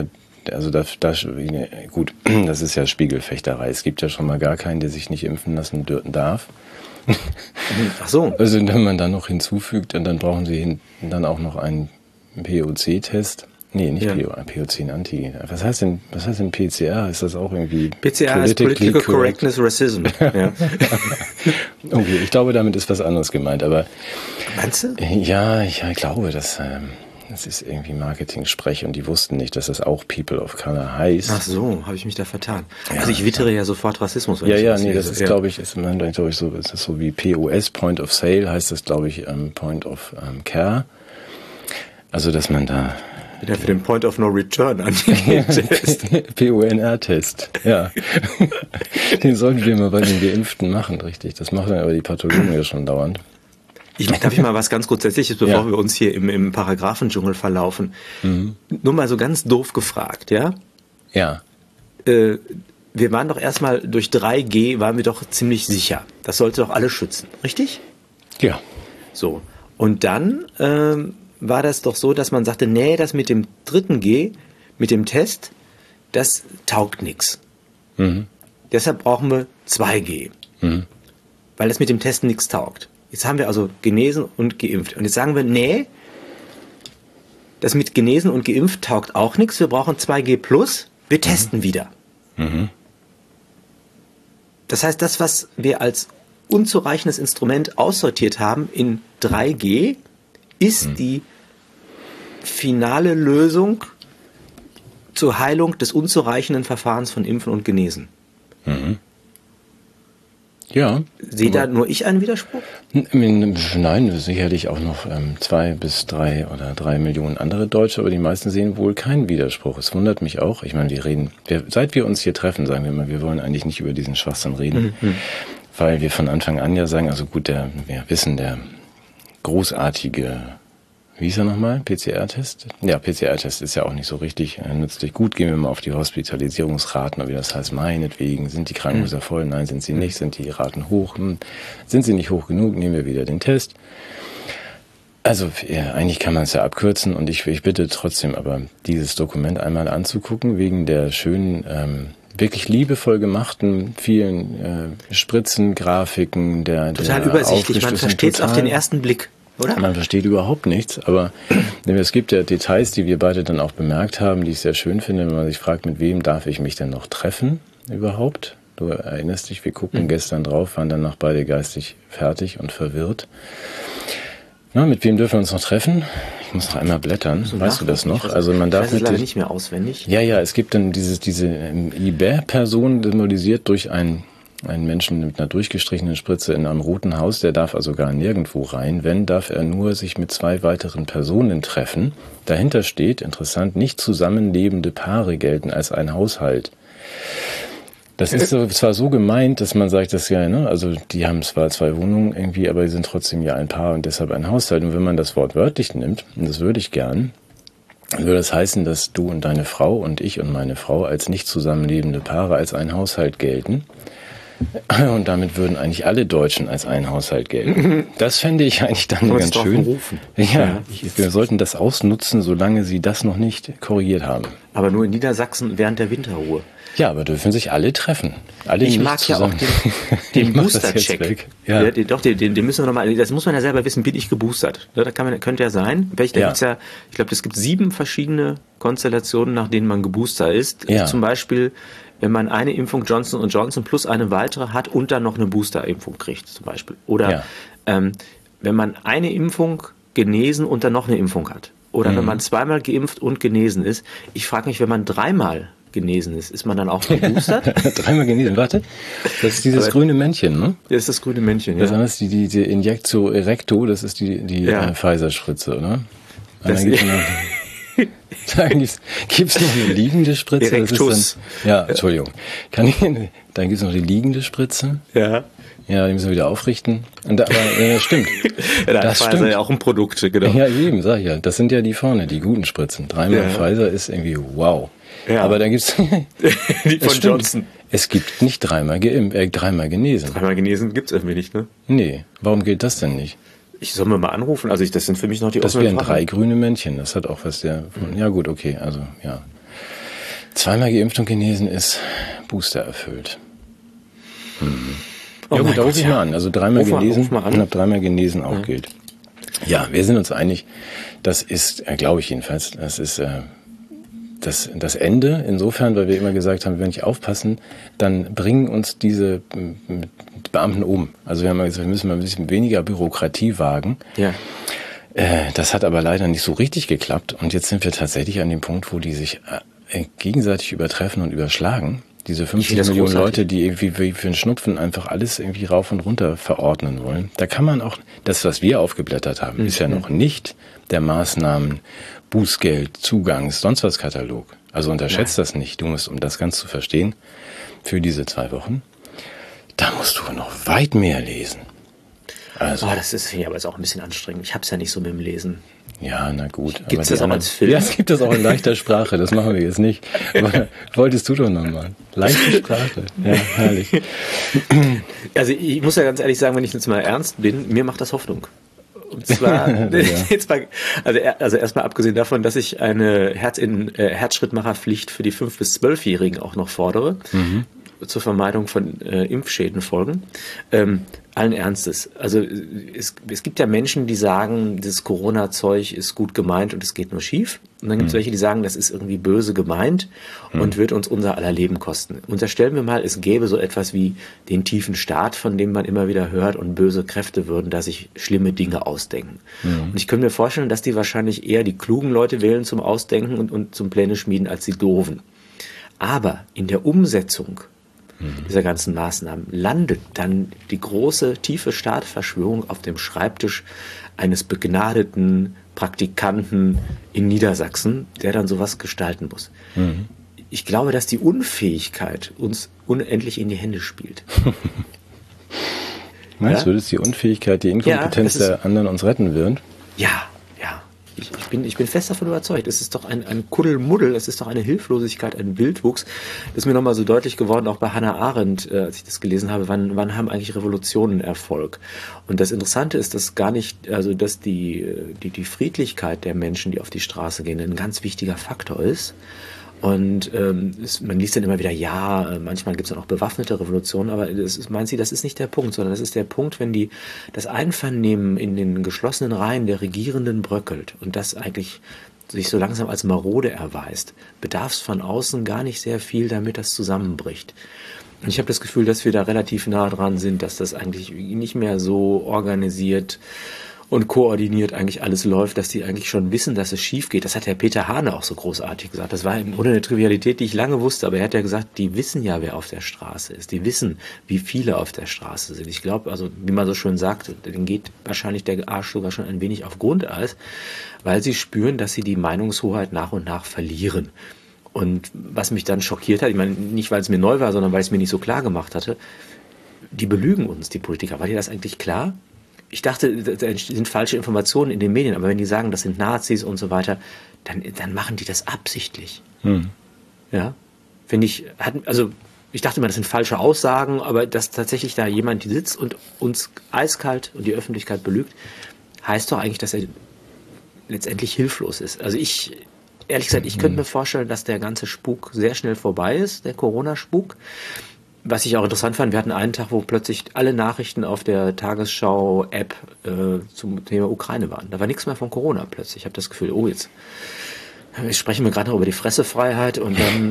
gut, das ist ja Spiegelfechterei. Es gibt ja schon mal gar keinen, der sich nicht impfen lassen darf. Ach so. Also wenn man dann noch hinzufügt, dann brauchen sie dann auch noch einen POC-Test. Nee, nicht POC, ein Antigen. Was heißt denn PCR? Ist das auch irgendwie... PCR ist Political Correctness Racism. Ja. Okay, ich glaube, damit ist was anderes gemeint, aber... Meinst du? Ja, ich glaube, das ist irgendwie Marketing-Sprech und die wussten nicht, dass das auch People of Color heißt. Ach so, habe ich mich da vertan. Ja, also ich wittere ja sofort Rassismus. Wenn das ist, glaube ich, so, ist das so wie POS, Point of Sale, heißt das, glaube ich, Point of Care. Also, dass man da... Wieder für den Point of No Return Test. PONR-Test, ja. Den sollten wir mal bei den Geimpften machen, richtig. Das machen aber die Pathologen ja schon dauernd. Darf ich mal was ganz Grundsätzliches, bevor wir uns hier im Paragraphendschungel verlaufen? Mhm. Nur mal so ganz doof gefragt, ja? Ja. Wir waren doch erstmal durch 3G waren wir doch ziemlich sicher. Das sollte doch alle schützen, richtig? Ja. So. Und dann war das doch so, dass man sagte, nee, das mit dem 3G, mit dem Test, das taugt nichts. Mhm. Deshalb brauchen wir 2G. Mhm. Weil das mit dem Testen nichts taugt. Jetzt haben wir also genesen und geimpft. Und jetzt sagen wir, nee, das mit genesen und geimpft taugt auch nichts. Wir brauchen 2G+, wir testen wieder. Mhm. Das heißt, das, was wir als unzureichendes Instrument aussortiert haben in 3G, ist die finale Lösung zur Heilung des unzureichenden Verfahrens von Impfen und Genesen. Mhm. Ja. Sehe da nur ich einen Widerspruch? Nein, sicherlich auch noch 2 bis 3 oder 3 Millionen andere Deutsche, aber die meisten sehen wohl keinen Widerspruch. Es wundert mich auch. Ich meine, seit wir uns hier treffen, sagen wir mal, wir wollen eigentlich nicht über diesen Schwachsinn reden, weil wir von Anfang an ja sagen, also gut, wir wissen, der großartige, wie hieß er nochmal? PCR-Test? Ja, PCR-Test ist ja auch nicht so richtig nützlich. Gut, gehen wir mal auf die Hospitalisierungsraten, oder wie das heißt, meinetwegen, sind die Krankenhäuser voll? Nein, sind sie nicht. Sind die Raten hoch? Sind sie nicht hoch genug? Nehmen wir wieder den Test. Also, eigentlich kann man es ja abkürzen und ich bitte trotzdem aber, dieses Dokument einmal anzugucken, wegen der schönen, wirklich liebevoll gemachten, vielen Spritzen, Grafiken, total übersichtlich, man versteht es auf den ersten Blick. Oder? Man versteht überhaupt nichts, aber es gibt ja Details, die wir beide dann auch bemerkt haben, die ich sehr schön finde, wenn man sich fragt, mit wem darf ich mich denn noch treffen überhaupt? Du erinnerst dich, wir gucken gestern drauf, waren danach beide geistig fertig und verwirrt. Na, mit wem dürfen wir uns noch treffen? Ich muss noch einmal blättern. Weißt du das noch? Also man darf ich weiß es leider nicht mehr auswendig. Ja, es gibt dann diese IBE-Person symbolisiert durch einen Menschen mit einer durchgestrichenen Spritze in einem roten Haus, der darf also gar nirgendwo rein. Wenn, darf er nur sich mit 2 weiteren Personen treffen. Dahinter steht, interessant, nicht zusammenlebende Paare gelten als ein Haushalt. Das ist zwar so gemeint, dass man sagt, dass also die haben zwar 2 Wohnungen irgendwie, aber die sind trotzdem ja ein Paar und deshalb ein Haushalt. Und wenn man das Wort wörtlich nimmt, und das würde ich gern, dann würde das heißen, dass du und deine Frau und ich und meine Frau als nicht zusammenlebende Paare als ein Haushalt gelten. Und damit würden eigentlich alle Deutschen als ein Haushalt gelten. Das fände ich eigentlich dann ganz schön. Ja, wir sollten das ausnutzen, solange sie das noch nicht korrigiert haben. Aber nur in Niedersachsen während der Winterruhe. Ja, aber dürfen sich alle treffen. Alle ich mag zusammen. Ja auch den Booster-Check. Ja. Den müssen wir nochmal, das muss man ja selber wissen, bin ich geboostert. Da könnte ja sein. Ich glaube, es gibt 7 verschiedene Konstellationen, nach denen man geboostert ist. Ja. Zum Beispiel, wenn man eine Impfung Johnson & Johnson plus eine weitere hat und dann noch eine Booster-Impfung kriegt, zum Beispiel. Oder wenn man eine Impfung genesen und dann noch eine Impfung hat. Oder wenn man 2-mal geimpft und genesen ist. Ich frage mich, wenn man 3-mal genesen ist man dann auch geboostert? 3-mal genesen, warte. Das ist dieses grüne Männchen, ne? Das ist das grüne Männchen, ja. Das ist die Injectio Erecto, das ist die Pfizer-Spritze, oder? Dann gibt's noch eine liegende Spritze. Erectus. Entschuldigung. Dann gibt's noch die liegende Spritze. Ja. Ja, die müssen wir wieder aufrichten. Aber stimmt. Das stimmt. Pfizer ja auch ein Produkt, genau. Ja, eben, sag ich ja. Das sind ja die vorne, die guten Spritzen. 3-mal Pfizer ist irgendwie wow. Ja. Aber dann gibt's die von Johnson. Es gibt nicht 3-mal genesen. 3-mal genesen gibt's irgendwie nicht, ne? Nee. Warum gilt das denn nicht? Ich soll mir mal anrufen. Also das sind für mich noch die offenen Fragen. Das wären 3 grüne Männchen. Das hat auch was ja gut, okay. Also, ja. 2-mal geimpft und genesen ist Booster erfüllt. Ja gut, da rufe ich mal an. Also 3-mal genesen, knapp 3-mal genesen auch gilt. Ja, wir sind uns einig, das ist, glaube ich jedenfalls, das ist das Ende. Insofern, weil wir immer gesagt haben, wenn wir nicht aufpassen, dann bringen uns diese Beamten um. Also wir haben gesagt, wir müssen mal ein bisschen weniger Bürokratie wagen. Ja. Das hat aber leider nicht so richtig geklappt. Und jetzt sind wir tatsächlich an dem Punkt, wo die sich gegenseitig übertreffen und überschlagen. Diese 50 Millionen Leute, die irgendwie wie für einen Schnupfen einfach alles irgendwie rauf und runter verordnen wollen. Da kann man auch, das, was wir aufgeblättert haben, ist ja noch nicht der Maßnahmen, Bußgeld, Zugangs, sonst was Katalog. Also unterschätzt das nicht. Du musst, um das ganz zu verstehen, für diese 2 Wochen, da musst du noch weit mehr lesen. Also. Das ist aber jetzt auch ein bisschen anstrengend. Ich hab's ja nicht so mit dem Lesen. Ja, na gut. Gibt es das auch als Film? Ja, es gibt das auch in leichter Sprache. Das machen wir jetzt nicht. Aber wolltest du doch nochmal. Leichte Sprache. Ja, herrlich. Also ich muss ja ganz ehrlich sagen, wenn ich jetzt mal ernst bin, mir macht das Hoffnung. Und zwar, also erstmal abgesehen davon, dass ich eine Herzschrittmacherpflicht für die 5- bis 12-Jährigen auch noch fordere, zur Vermeidung von Impfschädenfolgen. Allen Ernstes. Also es gibt ja Menschen, die sagen, das Corona-Zeug ist gut gemeint und es geht nur schief. Und dann gibt es welche, die sagen, das ist irgendwie böse gemeint und wird uns unser aller Leben kosten. Unterstellen wir mal, es gäbe so etwas wie den tiefen Staat, von dem man immer wieder hört, und böse Kräfte würden da sich schlimme Dinge ausdenken. Und ich könnte mir vorstellen, dass die wahrscheinlich eher die klugen Leute wählen zum Ausdenken und zum Pläne schmieden als die doofen. Aber in der Umsetzung dieser ganzen Maßnahmen landet dann die große, tiefe Staatsverschwörung auf dem Schreibtisch eines begnadeten Praktikanten in Niedersachsen, der dann sowas gestalten muss. Ich glaube, dass die Unfähigkeit uns unendlich in die Hände spielt. Meinst du, dass die Unfähigkeit, die Inkompetenz der anderen uns retten wird? Ja. Ich bin fest davon überzeugt. Es ist doch ein Kuddelmuddel, es ist doch eine Hilflosigkeit, ein Wildwuchs. Das ist mir nochmal so deutlich geworden, auch bei Hannah Arendt, als ich das gelesen habe, wann haben eigentlich Revolutionen Erfolg? Und das Interessante ist, dass gar nicht, also dass die Friedlichkeit der Menschen, die auf die Straße gehen, ein ganz wichtiger Faktor ist. Und man liest dann immer wieder, manchmal gibt es dann auch bewaffnete Revolutionen, aber meint sie, das ist nicht der Punkt, sondern das ist der Punkt, wenn das Einvernehmen in den geschlossenen Reihen der Regierenden bröckelt und das eigentlich sich so langsam als marode erweist, bedarf es von außen gar nicht sehr viel, damit das zusammenbricht. Und ich habe das Gefühl, dass wir da relativ nah dran sind, dass das eigentlich nicht mehr so organisiert und koordiniert eigentlich alles läuft, dass die eigentlich schon wissen, dass es schief geht. Das hat Herr Peter Hane auch so großartig gesagt. Das war im Grunde eine Trivialität, die ich lange wusste, aber er hat ja gesagt, die wissen ja, wer auf der Straße ist. Die wissen, wie viele auf der Straße sind. Ich glaube, also wie man so schön sagt, denen geht wahrscheinlich der Arsch sogar schon ein wenig auf Grundeis, weil sie spüren, dass sie die Meinungshoheit nach und nach verlieren. Und was mich dann schockiert hat, ich meine, nicht weil es mir neu war, sondern weil es mir nicht so klar gemacht hatte, die belügen uns, die Politiker. War dir das eigentlich klar? Ich dachte, da sind falsche Informationen in den Medien, aber wenn die sagen, das sind Nazis und so weiter, dann machen die das absichtlich. Ja, ich dachte immer, das sind falsche Aussagen, aber dass tatsächlich da jemand sitzt und uns eiskalt und die Öffentlichkeit belügt, heißt doch eigentlich, dass er letztendlich hilflos ist. Also ehrlich gesagt, ich könnte mir vorstellen, dass der ganze Spuk sehr schnell vorbei ist, der Corona-Spuk. Was ich auch interessant fand, wir hatten einen Tag, wo plötzlich alle Nachrichten auf der Tagesschau-App zum Thema Ukraine waren. Da war nichts mehr von Corona plötzlich. Ich habe das Gefühl, jetzt sprechen wir gerade noch über die Fressefreiheit und dann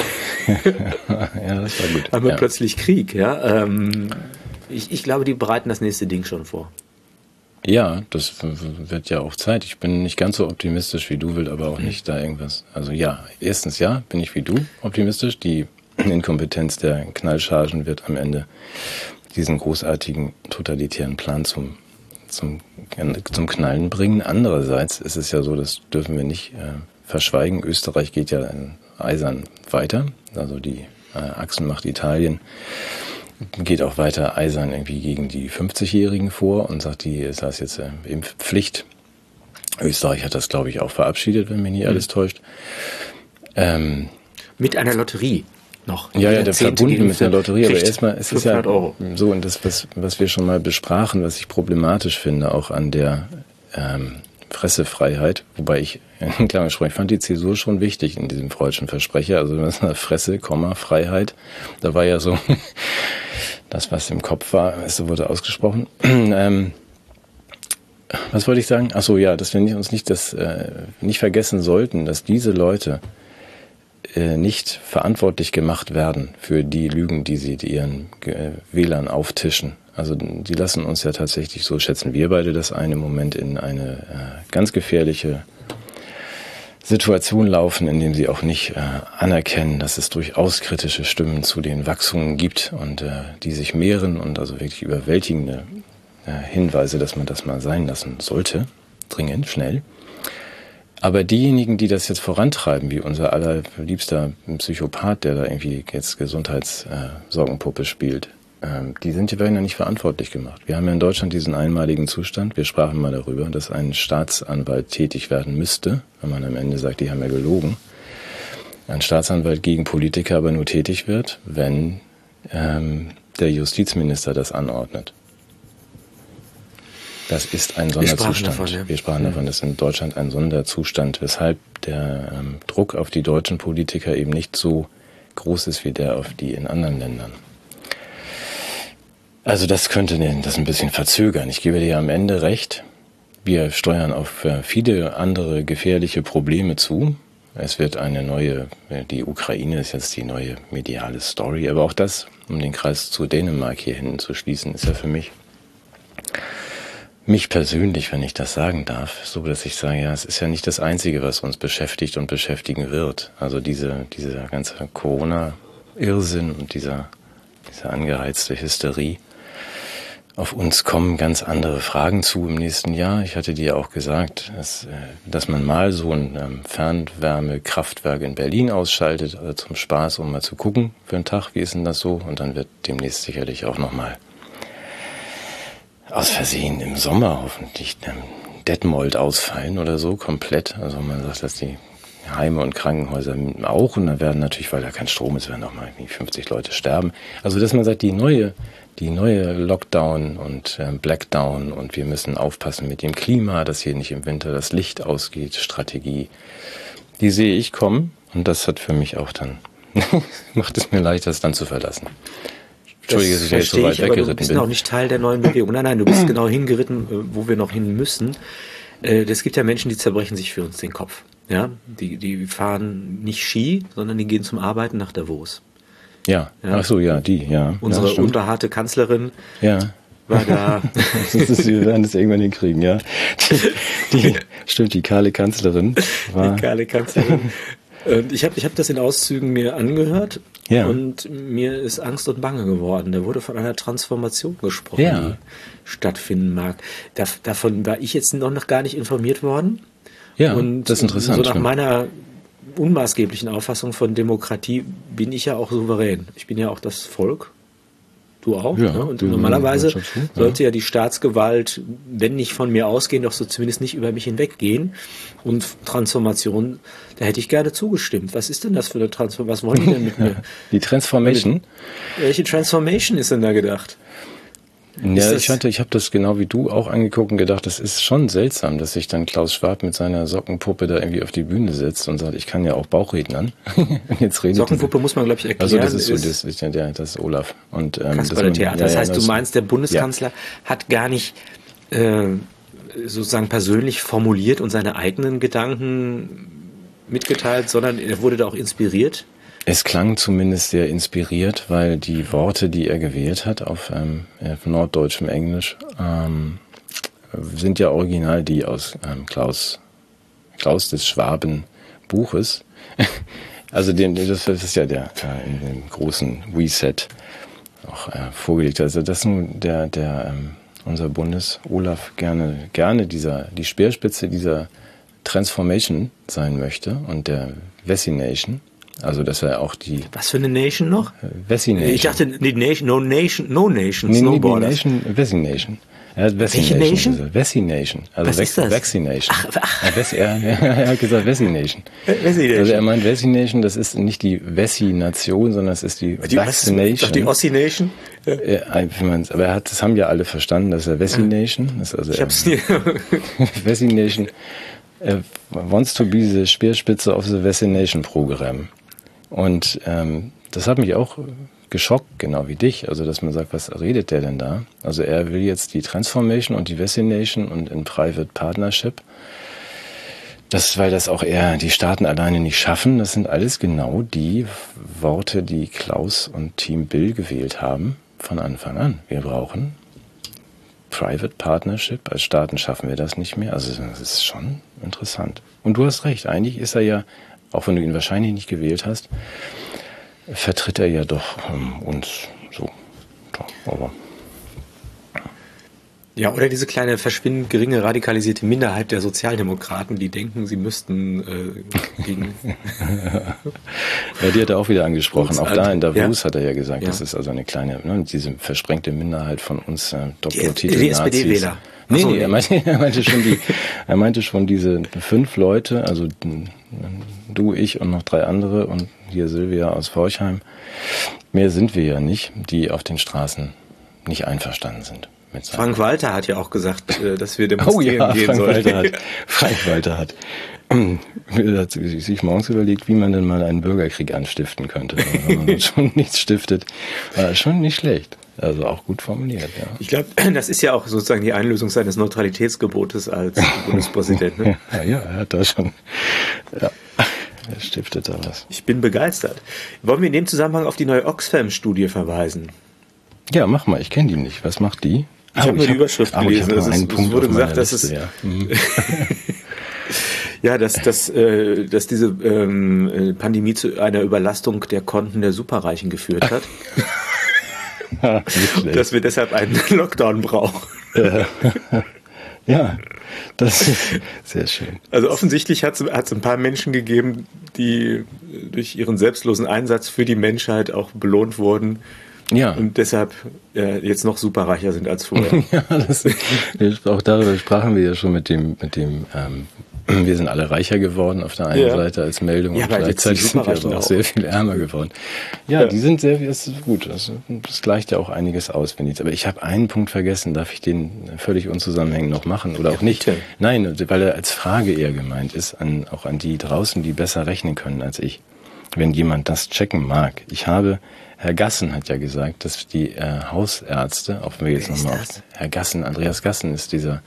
ja, das war gut. Haben wir plötzlich Krieg. Ja? Ich glaube, die bereiten das nächste Ding schon vor. Ja, das wird ja auch Zeit. Ich bin nicht ganz so optimistisch wie du, will aber auch nicht da irgendwas. Also erstens bin ich wie du optimistisch. Die Inkompetenz der Knallchargen wird am Ende diesen großartigen totalitären Plan zum Knallen bringen. Andererseits ist es ja so, das dürfen wir nicht verschweigen. Österreich geht ja eisern weiter, also die Achsenmacht Italien geht auch weiter eisern irgendwie gegen die 50-Jährigen vor und sagt, das heißt jetzt Impfpflicht. Österreich hat das, glaube ich, auch verabschiedet, wenn mich nicht alles täuscht. Mit einer Lotterie noch. Ja, der verbunden mit der Lotterie, aber erstmal, es ist ja Euro. So, und das, was wir schon mal besprachen, was ich problematisch finde, auch an der Fressefreiheit, wobei ich fand die Zäsur schon wichtig in diesem freudschen Versprecher, also das war Fresse, Freiheit, da war ja so das, was im Kopf war, so wurde ausgesprochen. Was wollte ich sagen? Ach so, ja, dass wir uns nicht vergessen sollten, dass diese Leute nicht verantwortlich gemacht werden für die Lügen, die sie ihren Wählern auftischen. Also die lassen uns ja tatsächlich, so schätzen wir beide das im Moment in eine ganz gefährliche Situation laufen, indem sie auch nicht anerkennen, dass es durchaus kritische Stimmen zu den Wachsungen gibt und die sich mehren und also wirklich überwältigende Hinweise, dass man das mal sein lassen sollte, dringend, schnell. Aber diejenigen, die das jetzt vorantreiben, wie unser allerliebster Psychopath, der da irgendwie jetzt Gesundheitssorgenpuppe spielt, werden ja nicht verantwortlich gemacht. Wir haben ja in Deutschland diesen einmaligen Zustand, wir sprachen mal darüber, dass ein Staatsanwalt tätig werden müsste, wenn man am Ende sagt, die haben ja gelogen. Ein Staatsanwalt gegen Politiker aber nur tätig wird, wenn der Justizminister das anordnet. Das ist ein Sonderzustand. Wir sprachen davon, das ist in Deutschland ein Sonderzustand, weshalb der Druck auf die deutschen Politiker eben nicht so groß ist wie der auf die in anderen Ländern. Also das könnte das ein bisschen verzögern. Ich gebe dir am Ende recht. Wir steuern auf viele andere gefährliche Probleme zu. Es wird die Ukraine ist jetzt die neue mediale Story, aber auch das, um den Kreis zu Dänemark hier hinten zu schließen, ist ja für mich persönlich, wenn ich das sagen darf, so dass ich sage, ja, es ist ja nicht das Einzige, was uns beschäftigt und beschäftigen wird. Also dieser ganze Corona-Irrsinn und diese angeheizte Hysterie. Auf uns kommen ganz andere Fragen zu im nächsten Jahr. Ich hatte dir auch gesagt, dass man mal so ein Fernwärmekraftwerk in Berlin ausschaltet, also zum Spaß, um mal zu gucken für einen Tag, wie ist denn das so? Und dann wird demnächst sicherlich auch nochmal aus Versehen im Sommer hoffentlich Detmold ausfallen oder so, komplett. Also man sagt, dass die Heime und Krankenhäuser auch, und dann werden natürlich, weil da kein Strom ist, werden auch mal 50 Leute sterben. Also dass man sagt, die neue Lockdown und Blackdown und wir müssen aufpassen mit dem Klima, dass hier nicht im Winter das Licht ausgeht, Strategie, die sehe ich kommen und das hat für mich auch dann, macht es mir leicht, das dann zu verlassen. Entschuldige, dass ich jetzt so weit weggeritten bin. Du bist noch nicht Teil der neuen Bewegung. Nein, du bist genau hingeritten, wo wir noch hin müssen. Es gibt ja Menschen, die zerbrechen sich für uns den Kopf. Ja, die fahren nicht Ski, sondern die gehen zum Arbeiten nach Davos. Ja, ach so, ja, ja. Unsere unbehaarte Kanzlerin war da. Wir werden das irgendwann hinkriegen, ja. Stimmt, die kahle Kanzlerin. Die kahle Kanzlerin. Und ich hab das in Auszügen mir angehört und mir ist Angst und Bange geworden. Da wurde von einer Transformation gesprochen, die stattfinden mag. Davon war ich jetzt noch gar nicht informiert worden. Ja, und das ist interessant. So nach meiner unmaßgeblichen Auffassung von Demokratie bin ich ja auch souverän. Ich bin ja auch das Volk. Du auch. Ja, ne? Und normalerweise sollte ja die Staatsgewalt, wenn nicht von mir ausgehen, doch so zumindest nicht über mich hinweggehen. Und Transformation, da hätte ich gerne zugestimmt. Was ist denn das für eine Transformation? Was wollen die denn mit mir? Die Transformation? Welche Transformation ist denn da gedacht? Ja, ich habe das genau wie du auch angeguckt und gedacht, das ist schon seltsam, dass sich dann Klaus Schwab mit seiner Sockenpuppe da irgendwie auf die Bühne setzt und sagt, ich kann ja auch Bauchrednern. Jetzt redet Sockenpuppe muss man, glaube ich, erklären. Also das ist so, das ist Olaf. Und, Kasperle-Theater. Das heißt, du meinst, der Bundeskanzler hat gar nicht sozusagen persönlich formuliert und seine eigenen Gedanken mitgeteilt, sondern er wurde da auch inspiriert? Es klang zumindest sehr inspiriert, weil die Worte, die er gewählt hat auf norddeutschem Englisch, sind ja original die aus Klaus des Schwaben Buches. Also das ist ja der in dem großen Reset auch vorgelegt. Also das nun unser Olaf gerne die Speerspitze dieser Transformation sein möchte und der Vessination, also dass er auch die... Was für eine Nation noch? Vessination. Ich dachte, die Nation, no nation, Snowboarders. Vessination. Welche Nation? Vessination. Also was ist das? Vaccination. Ach. Er hat gesagt Vessination. Also er meint Vessination, das ist nicht die Vessination, sondern es ist die Vaccination. Doch die Ossination? Aber das haben ja alle verstanden, dass er Vessination ist. Also ich hab's nie. Vessination wants to be the Speerspitze of the Vessination Program. Und das hat mich auch geschockt, genau wie dich. Also, dass man sagt, was redet der denn da? Also, er will jetzt die Transformation und die Vessination und in Private Partnership. Weil das auch eher die Staaten alleine nicht schaffen. Das sind alles genau die Worte, die Klaus und Team Bill gewählt haben von Anfang an. Wir brauchen Private Partnership. Als Staaten schaffen wir das nicht mehr. Also, das ist schon interessant. Und du hast recht. Eigentlich ist er ja, auch wenn du ihn wahrscheinlich nicht gewählt hast, vertritt er ja doch uns so. Aber. Ja, oder diese kleine, verschwindend geringe, radikalisierte Minderheit der Sozialdemokraten, die denken, sie müssten gegen... Ja, die hat er auch wieder angesprochen. Auch da in Davos hat er ja gesagt, das ist also eine kleine, diese versprengte Minderheit von uns Doktortitel-Nazis. Die SPD-Wähler. Nee, er meinte schon diese 5 Leute, also du, ich und noch 3 andere und hier Silvia aus Forchheim. Mehr sind wir ja nicht, die auf den Straßen nicht einverstanden sind. Frank Walter hat ja auch gesagt, dass wir demonstrieren gehen sollen. Frank Walter hat sich morgens überlegt, wie man denn mal einen Bürgerkrieg anstiften könnte. Wenn man schon nichts stiftet, war schon nicht schlecht. Also auch gut formuliert, ja. Ich glaube, das ist ja auch sozusagen die Einlösung seines Neutralitätsgebotes als Bundespräsident. Ne? Ja, er hat da schon... Ja. Er stiftet da was. Ich bin begeistert. Wollen wir in dem Zusammenhang auf die neue Oxfam-Studie verweisen? Ja, mach mal. Ich kenne die nicht. Was macht die? Ich habe nur die Überschrift gelesen. Es wurde gesagt, dass es... Ja, dass diese Pandemie zu einer Überlastung der Konten der Superreichen geführt hat. Dass wir deshalb einen Lockdown brauchen. Ja, das ist sehr schön. Also offensichtlich hat es ein paar Menschen gegeben, die durch ihren selbstlosen Einsatz für die Menschheit auch belohnt wurden. Ja. Und deshalb jetzt noch superreicher sind als vorher. Ja, auch darüber sprachen wir ja schon mit dem wir sind alle reicher geworden auf der einen Seite als Meldung und gleichzeitig sind wir aber auch sehr viel ärmer geworden. Ja, die sind das ist gut. Das gleicht ja auch einiges aus, finde ich. Aber ich habe einen Punkt vergessen. Darf ich den völlig unzusammenhängend noch machen oder auch nicht? Bitte. Nein, weil er als Frage eher gemeint ist, auch an die draußen, die besser rechnen können als ich. Wenn jemand das checken mag. Herr Gassen hat ja gesagt, dass die Hausärzte, auch wenn wir jetzt nochmal auf Herr Gassen, Andreas Gassen ist dieser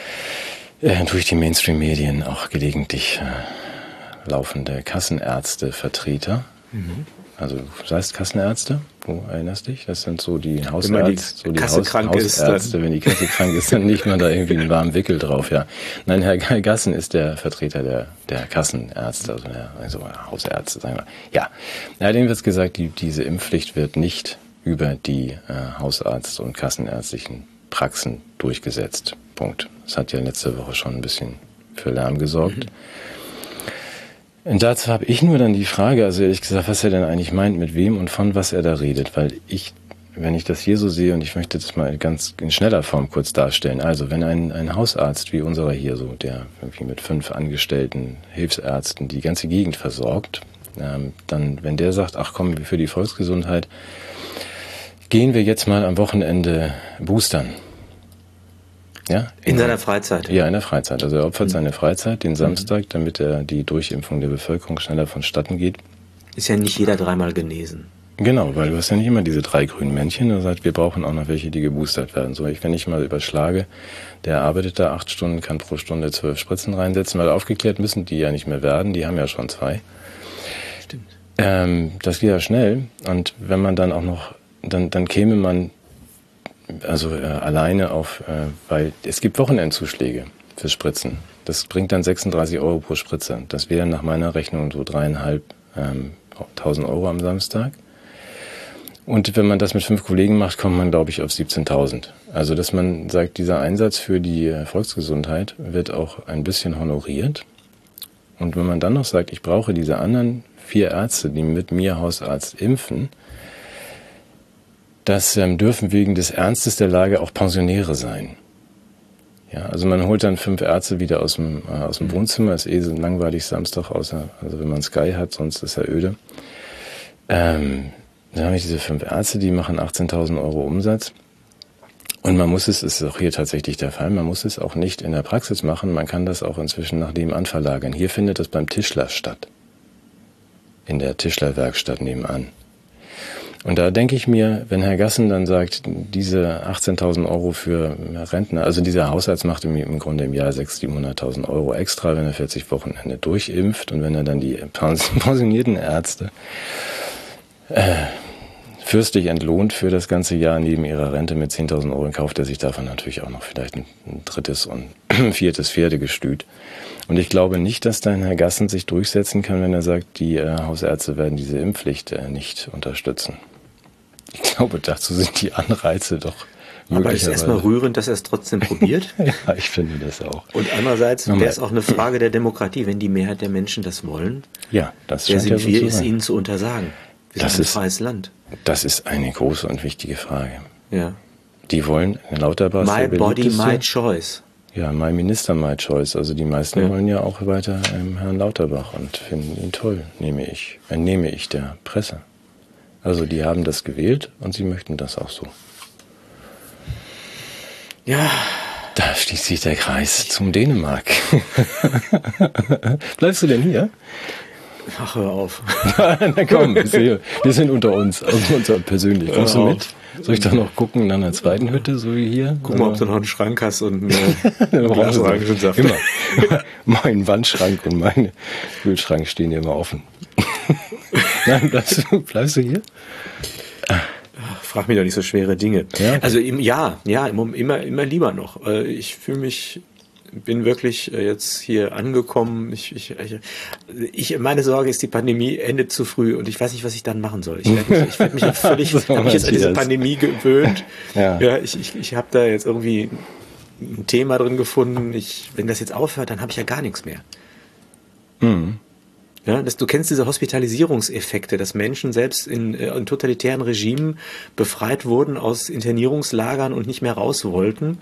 durch die Mainstream-Medien auch gelegentlich laufende Kassenärzte-Vertreter. Mhm. Also das heißt Kassenärzte, du erinnerst dich? Das sind so die Hausärzte, Hausärzte, wenn die Kasse krank ist, dann legt man da irgendwie einen warmen Wickel drauf, ja. Nein, Herr Gassen ist der Vertreter der Kassenärzte, also Hausärzte, sagen wir. Ja, dem wird gesagt, diese Impfpflicht wird nicht über die Hausarzt- und kassenärztlichen Praxen durchgesetzt. Punkt. Das hat ja letzte Woche schon ein bisschen für Lärm gesorgt. Und dazu habe ich nur dann die Frage, also ehrlich gesagt, was er denn eigentlich meint, mit wem und von was er da redet, weil wenn ich das hier so sehe und ich möchte das mal ganz in schneller Form kurz darstellen, also wenn ein Hausarzt wie unserer hier so, der irgendwie mit 5 Angestellten, Hilfsärzten die ganze Gegend versorgt, dann, wenn der sagt, ach komm, für die Volksgesundheit gehen wir jetzt mal am Wochenende boostern. Ja, in seiner Freizeit. Ja, in der Freizeit. Also er opfert seine Freizeit, den Samstag, damit die Durchimpfung der Bevölkerung schneller vonstatten geht. Ist ja nicht jeder 3-mal genesen. Genau, weil du hast ja nicht immer diese 3 grünen Männchen. Du sagst, wir brauchen auch noch welche, die geboostert werden. So, wenn ich mal überschlage, der arbeitet da 8 Stunden, kann pro Stunde 12 Spritzen reinsetzen, weil aufgeklärt müssen die ja nicht mehr werden. Die haben ja schon 2. Stimmt. Das geht ja schnell. Und wenn man dann auch noch, dann käme man alleine weil es gibt Wochenendzuschläge für Spritzen. Das bringt dann 36 € pro Spritze. Das wären nach meiner Rechnung so 3.500 € am Samstag. Und wenn man das mit 5 Kollegen macht, kommt man, glaube ich, auf 17.000. Also, dass man sagt, dieser Einsatz für die Volksgesundheit wird auch ein bisschen honoriert. Und wenn man dann noch sagt, ich brauche diese anderen 4 Ärzte, die mit mir Hausarzt impfen, das dürfen wegen des Ernstes der Lage auch Pensionäre sein. Ja, also man holt dann 5 Ärzte wieder aus dem Wohnzimmer, ist so langweilig Samstag, außer also wenn man Sky hat, sonst ist er öde. Dann habe ich diese 5 Ärzte, die machen 18.000 Euro Umsatz. Und man muss es, ist auch hier tatsächlich der Fall, man muss es auch nicht in der Praxis machen, man kann das auch inzwischen nach nebenan verlagern. Hier findet das beim Tischler statt, in der Tischlerwerkstatt nebenan. Und da denke ich mir, wenn Herr Gassen dann sagt, diese 18.000 Euro für Rentner, also dieser Hausarzt macht im Grunde im Jahr 600.000, 700.000 Euro extra, wenn er 40 Wochenende durchimpft und wenn er dann die pensionierten Ärzte fürstlich entlohnt für das ganze Jahr neben ihrer Rente mit 10.000 Euro, kauft er sich davon natürlich auch noch vielleicht ein 3. und 4. Pferdegestüt. Und ich glaube nicht, dass dann Herr Gassen sich durchsetzen kann, wenn er sagt, die Hausärzte werden diese Impfpflicht nicht unterstützen. Ich glaube, dazu sind die Anreize doch möglicherweise. Aber es ist erstmal rührend, dass er es trotzdem probiert. Ja, ich finde das auch. Und andererseits wäre es auch eine Frage der Demokratie, wenn die Mehrheit der Menschen das wollen. Ja, das wer scheint sind ja wir, so zu ist sein. ihnen zu untersagen. Wir sind ein freies Land. Das ist eine große und wichtige Frage. Ja. Die wollen, Lauterbach, My body, my choice. Ja, my Minister, my choice. Also die meisten wollen ja auch weiter Herrn Lauterbach und finden ihn toll, entnehme ich der Presse. Also die haben das gewählt und sie möchten das auch so. Ja. Da schließt sich der Kreis zum Dänemark. Bleibst du denn hier? Ach, hör auf. Na komm, wir sind unter uns, also unser persönlich. Kommst du mit? Soll ich da noch gucken in einer zweiten Hütte, so wie hier? Guck mal, ob du noch einen Schrank hast und einen Glas Orangensaft. Immer. Mein Wandschrank und mein Kühlschrank stehen immer offen. Nein, bleibst du hier? Frag mich doch nicht so schwere Dinge. Ja? Also immer lieber noch. Ich fühle mich, bin wirklich jetzt hier angekommen. Meine Sorge ist, die Pandemie endet zu früh und ich weiß nicht, was ich dann machen soll. Ich werde mich jetzt völlig, habe mich jetzt an diese Pandemie gewöhnt. Ja, ich habe da jetzt irgendwie ein Thema drin gefunden. Wenn das jetzt aufhört, dann habe ich ja gar nichts mehr. Mhm. Ja, du kennst diese Hospitalisierungseffekte, dass Menschen selbst in totalitären Regimen befreit wurden aus Internierungslagern und nicht mehr raus wollten,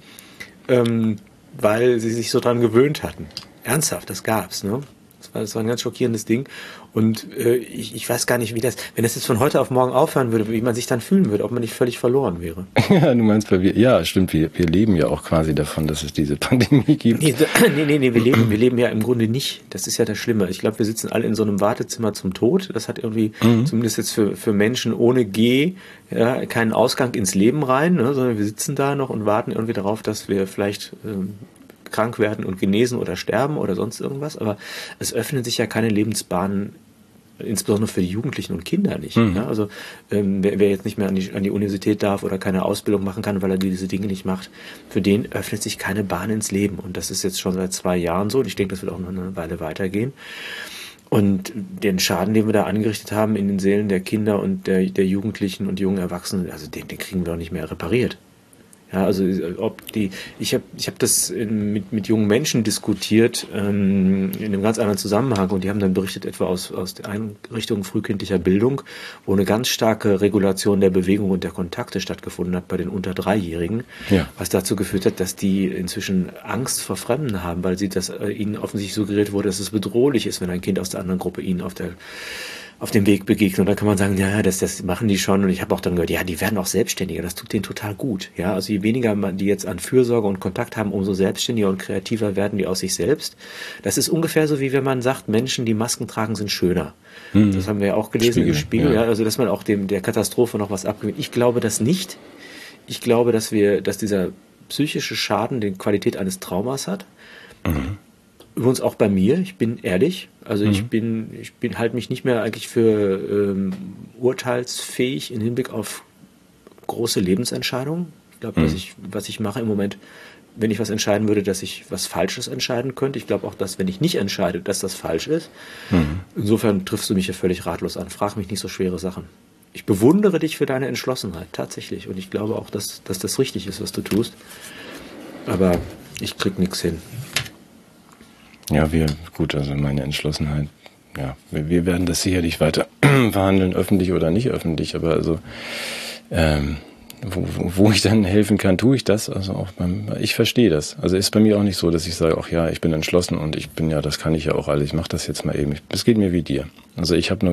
weil sie sich so dran gewöhnt hatten. Ernsthaft, das gab's, ne? Das war ein ganz schockierendes Ding. Und ich weiß gar nicht, wenn das jetzt von heute auf morgen aufhören würde, wie man sich dann fühlen würde, ob man nicht völlig verloren wäre. Ja, du meinst, ja, stimmt, wir leben ja auch quasi davon, dass es diese Pandemie gibt. Nee, wir leben ja im Grunde nicht. Das ist ja das Schlimme. Ich glaube, wir sitzen alle in so einem Wartezimmer zum Tod. Das hat irgendwie, zumindest jetzt für Menschen ohne keinen Ausgang ins Leben rein, ne, sondern wir sitzen da noch und warten irgendwie darauf, dass wir vielleicht krank werden und genesen oder sterben oder sonst irgendwas, aber es öffnen sich ja keine Lebensbahnen, insbesondere für die Jugendlichen und Kinder nicht. Ja? Also wer jetzt nicht mehr an die Universität darf oder keine Ausbildung machen kann, weil er diese Dinge nicht macht, für den öffnet sich keine Bahn ins Leben. Und das ist jetzt schon seit 2 Jahren so und ich denke, das wird auch noch eine Weile weitergehen. Und den Schaden, den wir da angerichtet haben in den Seelen der Kinder und der Jugendlichen und jungen Erwachsenen, also den kriegen wir doch nicht mehr repariert. Ja, also ich hab das mit jungen Menschen diskutiert in einem ganz anderen Zusammenhang und die haben dann berichtet etwa aus der Einrichtung frühkindlicher Bildung, wo eine ganz starke Regulation der Bewegung und der Kontakte stattgefunden hat bei den unter 3-Jährigen, was dazu geführt hat, dass die inzwischen Angst vor Fremden haben, weil ihnen offensichtlich suggeriert wurde, dass es bedrohlich ist, wenn ein Kind aus der anderen Gruppe ihnen auf dem Weg begegnet. Und da kann man sagen, ja, das machen die schon. Und ich habe auch dann gehört, ja, die werden auch selbstständiger. Das tut denen total gut. Ja, also je weniger die jetzt an Fürsorge und Kontakt haben, umso selbstständiger und kreativer werden die aus sich selbst. Das ist ungefähr so, wie wenn man sagt, Menschen, die Masken tragen, sind schöner. Das haben wir ja auch gelesen im Spiegel. Ja, also dass man auch der Katastrophe noch was abgewinnt. Ich glaube das nicht. Ich glaube, dass dieser psychische Schaden die Qualität eines Traumas hat. Übrigens auch bei mir, ich bin ehrlich, also ich halte mich nicht mehr eigentlich für urteilsfähig im Hinblick auf große Lebensentscheidungen. Ich glaube, was ich mache im Moment, wenn ich was entscheiden würde, dass ich was Falsches entscheiden könnte. Ich glaube auch, dass wenn ich nicht entscheide, dass das falsch ist. Insofern triffst du mich ja völlig ratlos an. Frag mich nicht so schwere Sachen. Ich bewundere dich für deine Entschlossenheit, tatsächlich. Und ich glaube auch, dass das richtig ist, was du tust. Aber ich krieg nichts hin. Ja, also meine Entschlossenheit, ja, wir werden das sicherlich weiter verhandeln, öffentlich oder nicht öffentlich, aber also wo ich dann helfen kann, tue ich das. Also auch ich verstehe das. Also ist bei mir auch nicht so, dass ich sage, ach ja, ich bin entschlossen und das kann ich ja auch alles. Ich mache das jetzt mal eben. Es geht mir wie dir. Also ich habe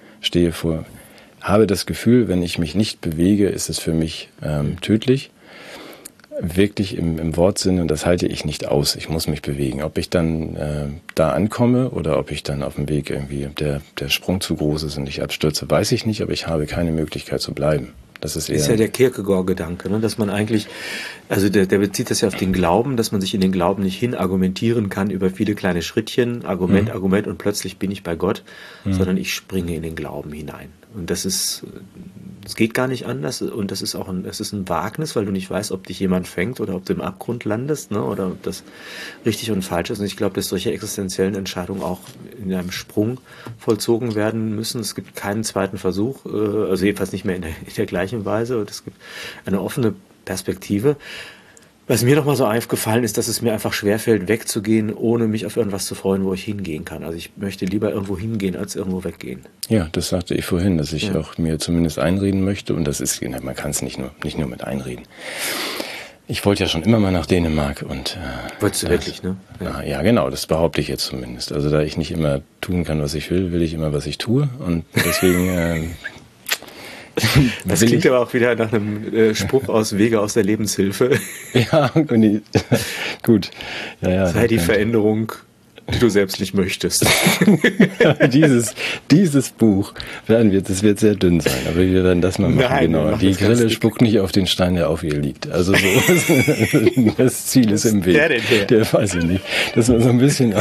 habe das Gefühl, wenn ich mich nicht bewege, ist es für mich tödlich. Wirklich im Wortsinne, und das halte ich nicht aus. Ich muss mich bewegen. Ob ich dann da ankomme oder ob ich dann auf dem Weg irgendwie der Sprung zu groß ist und ich abstürze, weiß ich nicht, aber ich habe keine Möglichkeit zu bleiben. Das ist ja der Kierkegaard-Gedanke, ne? Dass man eigentlich, also der bezieht das ja auf den Glauben, dass man sich in den Glauben nicht hin argumentieren kann über viele kleine Schrittchen, Argument und plötzlich bin ich bei Gott, sondern ich springe in den Glauben hinein. Und das geht gar nicht anders und das ist ein Wagnis, weil du nicht weißt, ob dich jemand fängt oder ob du im Abgrund landest, ne? Oder ob das richtig und falsch ist. Und ich glaube, dass solche existenziellen Entscheidungen auch in einem Sprung vollzogen werden müssen. Es gibt keinen zweiten Versuch, also jedenfalls nicht mehr in der gleichen Weise. Und es gibt eine offene Perspektive. Was mir nochmal so aufgefallen ist, dass es mir einfach schwerfällt, wegzugehen, ohne mich auf irgendwas zu freuen, wo ich hingehen kann. Also ich möchte lieber irgendwo hingehen, als irgendwo weggehen. Ja, das sagte ich vorhin, dass ich auch mir zumindest einreden möchte. Und das ist, man kann es nicht nur mit einreden. Ich wollte ja schon immer mal nach Dänemark und wolltest du wirklich, ne? Ja, genau, das behaupte ich jetzt zumindest. Also da ich nicht immer tun kann, was ich will ich immer, was ich tue. Und deswegen das klingt aber auch wieder nach einem Spruch aus Wege aus der Lebenshilfe. Ja, gut. Ja, sei die Veränderung, die du selbst nicht möchtest. dieses Buch das wird sehr dünn sein, aber wir werden das mal machen. Nein, genau. Die Grille spuckt nicht auf den Stein, der auf ihr liegt. Also so, das Ziel ist im Weg. Der weiß ich nicht. Das war so ein bisschen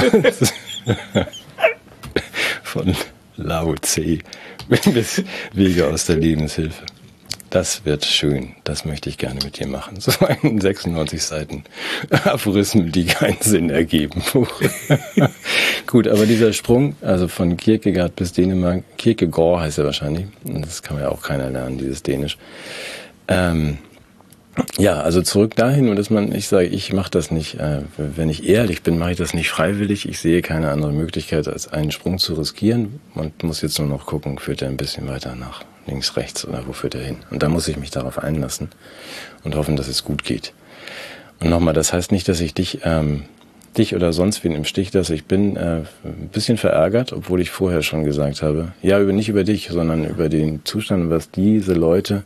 von Lao Tse bis Wege aus der Lebenshilfe. Das wird schön. Das möchte ich gerne mit dir machen. So ein 96 Seiten Aphorismen, die keinen Sinn ergeben. Gut, aber dieser Sprung, also von Kierkegaard bis Dänemark, Kierkegaard heißt er wahrscheinlich. Das kann ja auch keiner lernen, dieses Dänisch. Ja, also zurück dahin und ich sage, ich mache das nicht, wenn ich ehrlich bin, mache ich das nicht freiwillig. Ich sehe keine andere Möglichkeit, als einen Sprung zu riskieren und muss jetzt nur noch gucken, führt er ein bisschen weiter nach links, rechts oder wo führt er hin. Und da muss ich mich darauf einlassen und hoffen, dass es gut geht. Und nochmal, das heißt nicht, dass ich dich oder sonst wen im Stich lasse. Ich bin ein bisschen verärgert, obwohl ich vorher schon gesagt habe, ja, nicht über dich, sondern über den Zustand, was diese Leute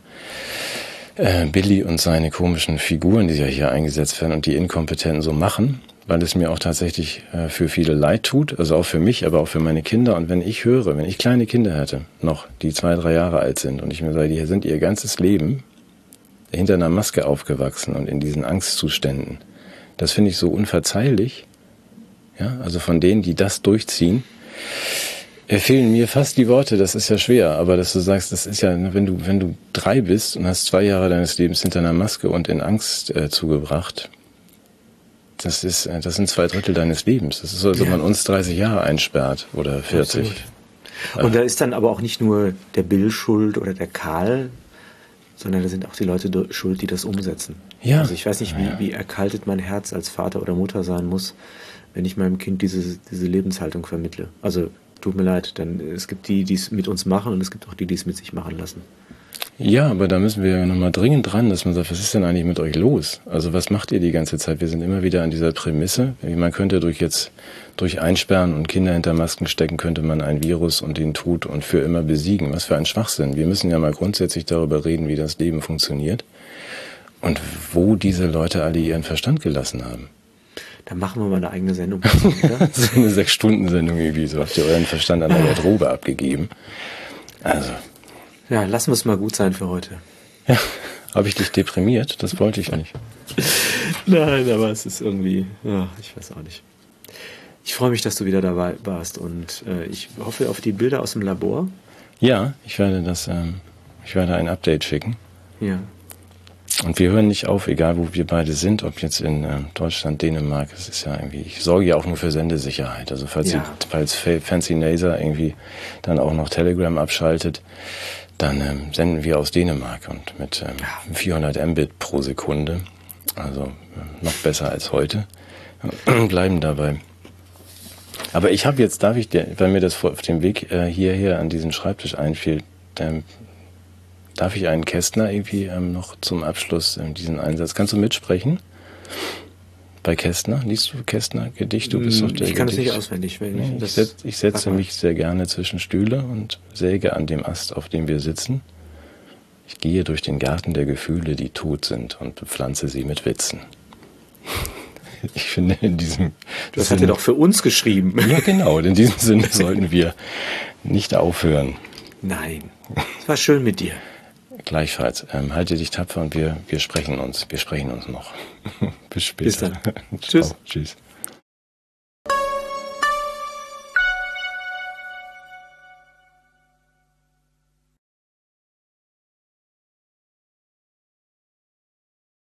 Billy und seine komischen Figuren, die ja hier eingesetzt werden und die Inkompetenten so machen, weil es mir auch tatsächlich für viele leid tut, also auch für mich, aber auch für meine Kinder. Und wenn ich kleine Kinder hätte, noch, die 2, 3 Jahre alt sind und ich mir sage, die sind ihr ganzes Leben hinter einer Maske aufgewachsen und in diesen Angstzuständen, das finde ich so unverzeihlich, ja, also von denen, die das durchziehen, fehlen mir fast die Worte, das ist ja schwer, aber dass du sagst, das ist ja, wenn du 3 bist und hast 2 Jahre deines Lebens hinter einer Maske und in Angst zugebracht, das sind 2/3 deines Lebens. Das ist so, als ob man uns 30 Jahre einsperrt oder 40. Absolut. Und da ist dann aber auch nicht nur der Bill schuld oder der Karl, sondern da sind auch die Leute schuld, die das umsetzen. Ja. Also ich weiß nicht, wie erkaltet mein Herz als Vater oder Mutter sein muss, wenn ich meinem Kind diese Lebenshaltung vermittle. Also tut mir leid, denn es gibt die es mit uns machen und es gibt auch die es mit sich machen lassen. Ja, aber da müssen wir ja nochmal dringend dran, dass man sagt, was ist denn eigentlich mit euch los? Also was macht ihr die ganze Zeit? Wir sind immer wieder an dieser Prämisse. Man könnte durch Einsperren und Kinder hinter Masken stecken, könnte man ein Virus und den Tod und für immer besiegen. Was für ein Schwachsinn. Wir müssen ja mal grundsätzlich darüber reden, wie das Leben funktioniert und wo diese Leute alle ihren Verstand gelassen haben. Dann machen wir mal eine eigene Sendung. Oder? So eine 6-Stunden-Sendung irgendwie. So habt ihr euren Verstand an der Garderobe abgegeben. Also. Ja, lassen wir es mal gut sein für heute. Ja, habe ich dich deprimiert? Das wollte ich nicht. Nein, aber es ist irgendwie, ja, ich weiß auch nicht. Ich freue mich, dass du wieder dabei warst und ich hoffe auf die Bilder aus dem Labor. Ja, ich werde ein Update schicken. Ja. Und wir hören nicht auf, egal wo wir beide sind, ob jetzt in Deutschland, Dänemark, es ist ja irgendwie, ich sorge ja auch nur für Sendesicherheit. Also falls Fancy Naser irgendwie dann auch noch Telegram abschaltet, dann senden wir aus Dänemark und mit 400 Mbit pro Sekunde, also noch besser als heute, bleiben dabei. Aber ich habe jetzt, darf ich dir, weil mir das auf dem Weg hierher an diesen Schreibtisch einfiel, darf ich einen Kästner irgendwie noch zum Abschluss diesen Einsatz? Kannst du mitsprechen? Bei Kästner? Liest du Kästner Gedicht? Du bist doch der Ich kann das nicht auswendig. Ich setze mich sehr gerne zwischen Stühle und säge an dem Ast, auf dem wir sitzen. Ich gehe durch den Garten der Gefühle, die tot sind, und bepflanze sie mit Witzen. Ich finde in diesem... Das hat er doch für uns geschrieben. Ja, genau. In diesem Sinne sollten wir nicht aufhören. Nein. Es war schön mit dir. Gleichfalls. Halte dich tapfer und wir sprechen uns. Wir sprechen uns noch. Bis später. Bis dann. Tschüss. Tschüss.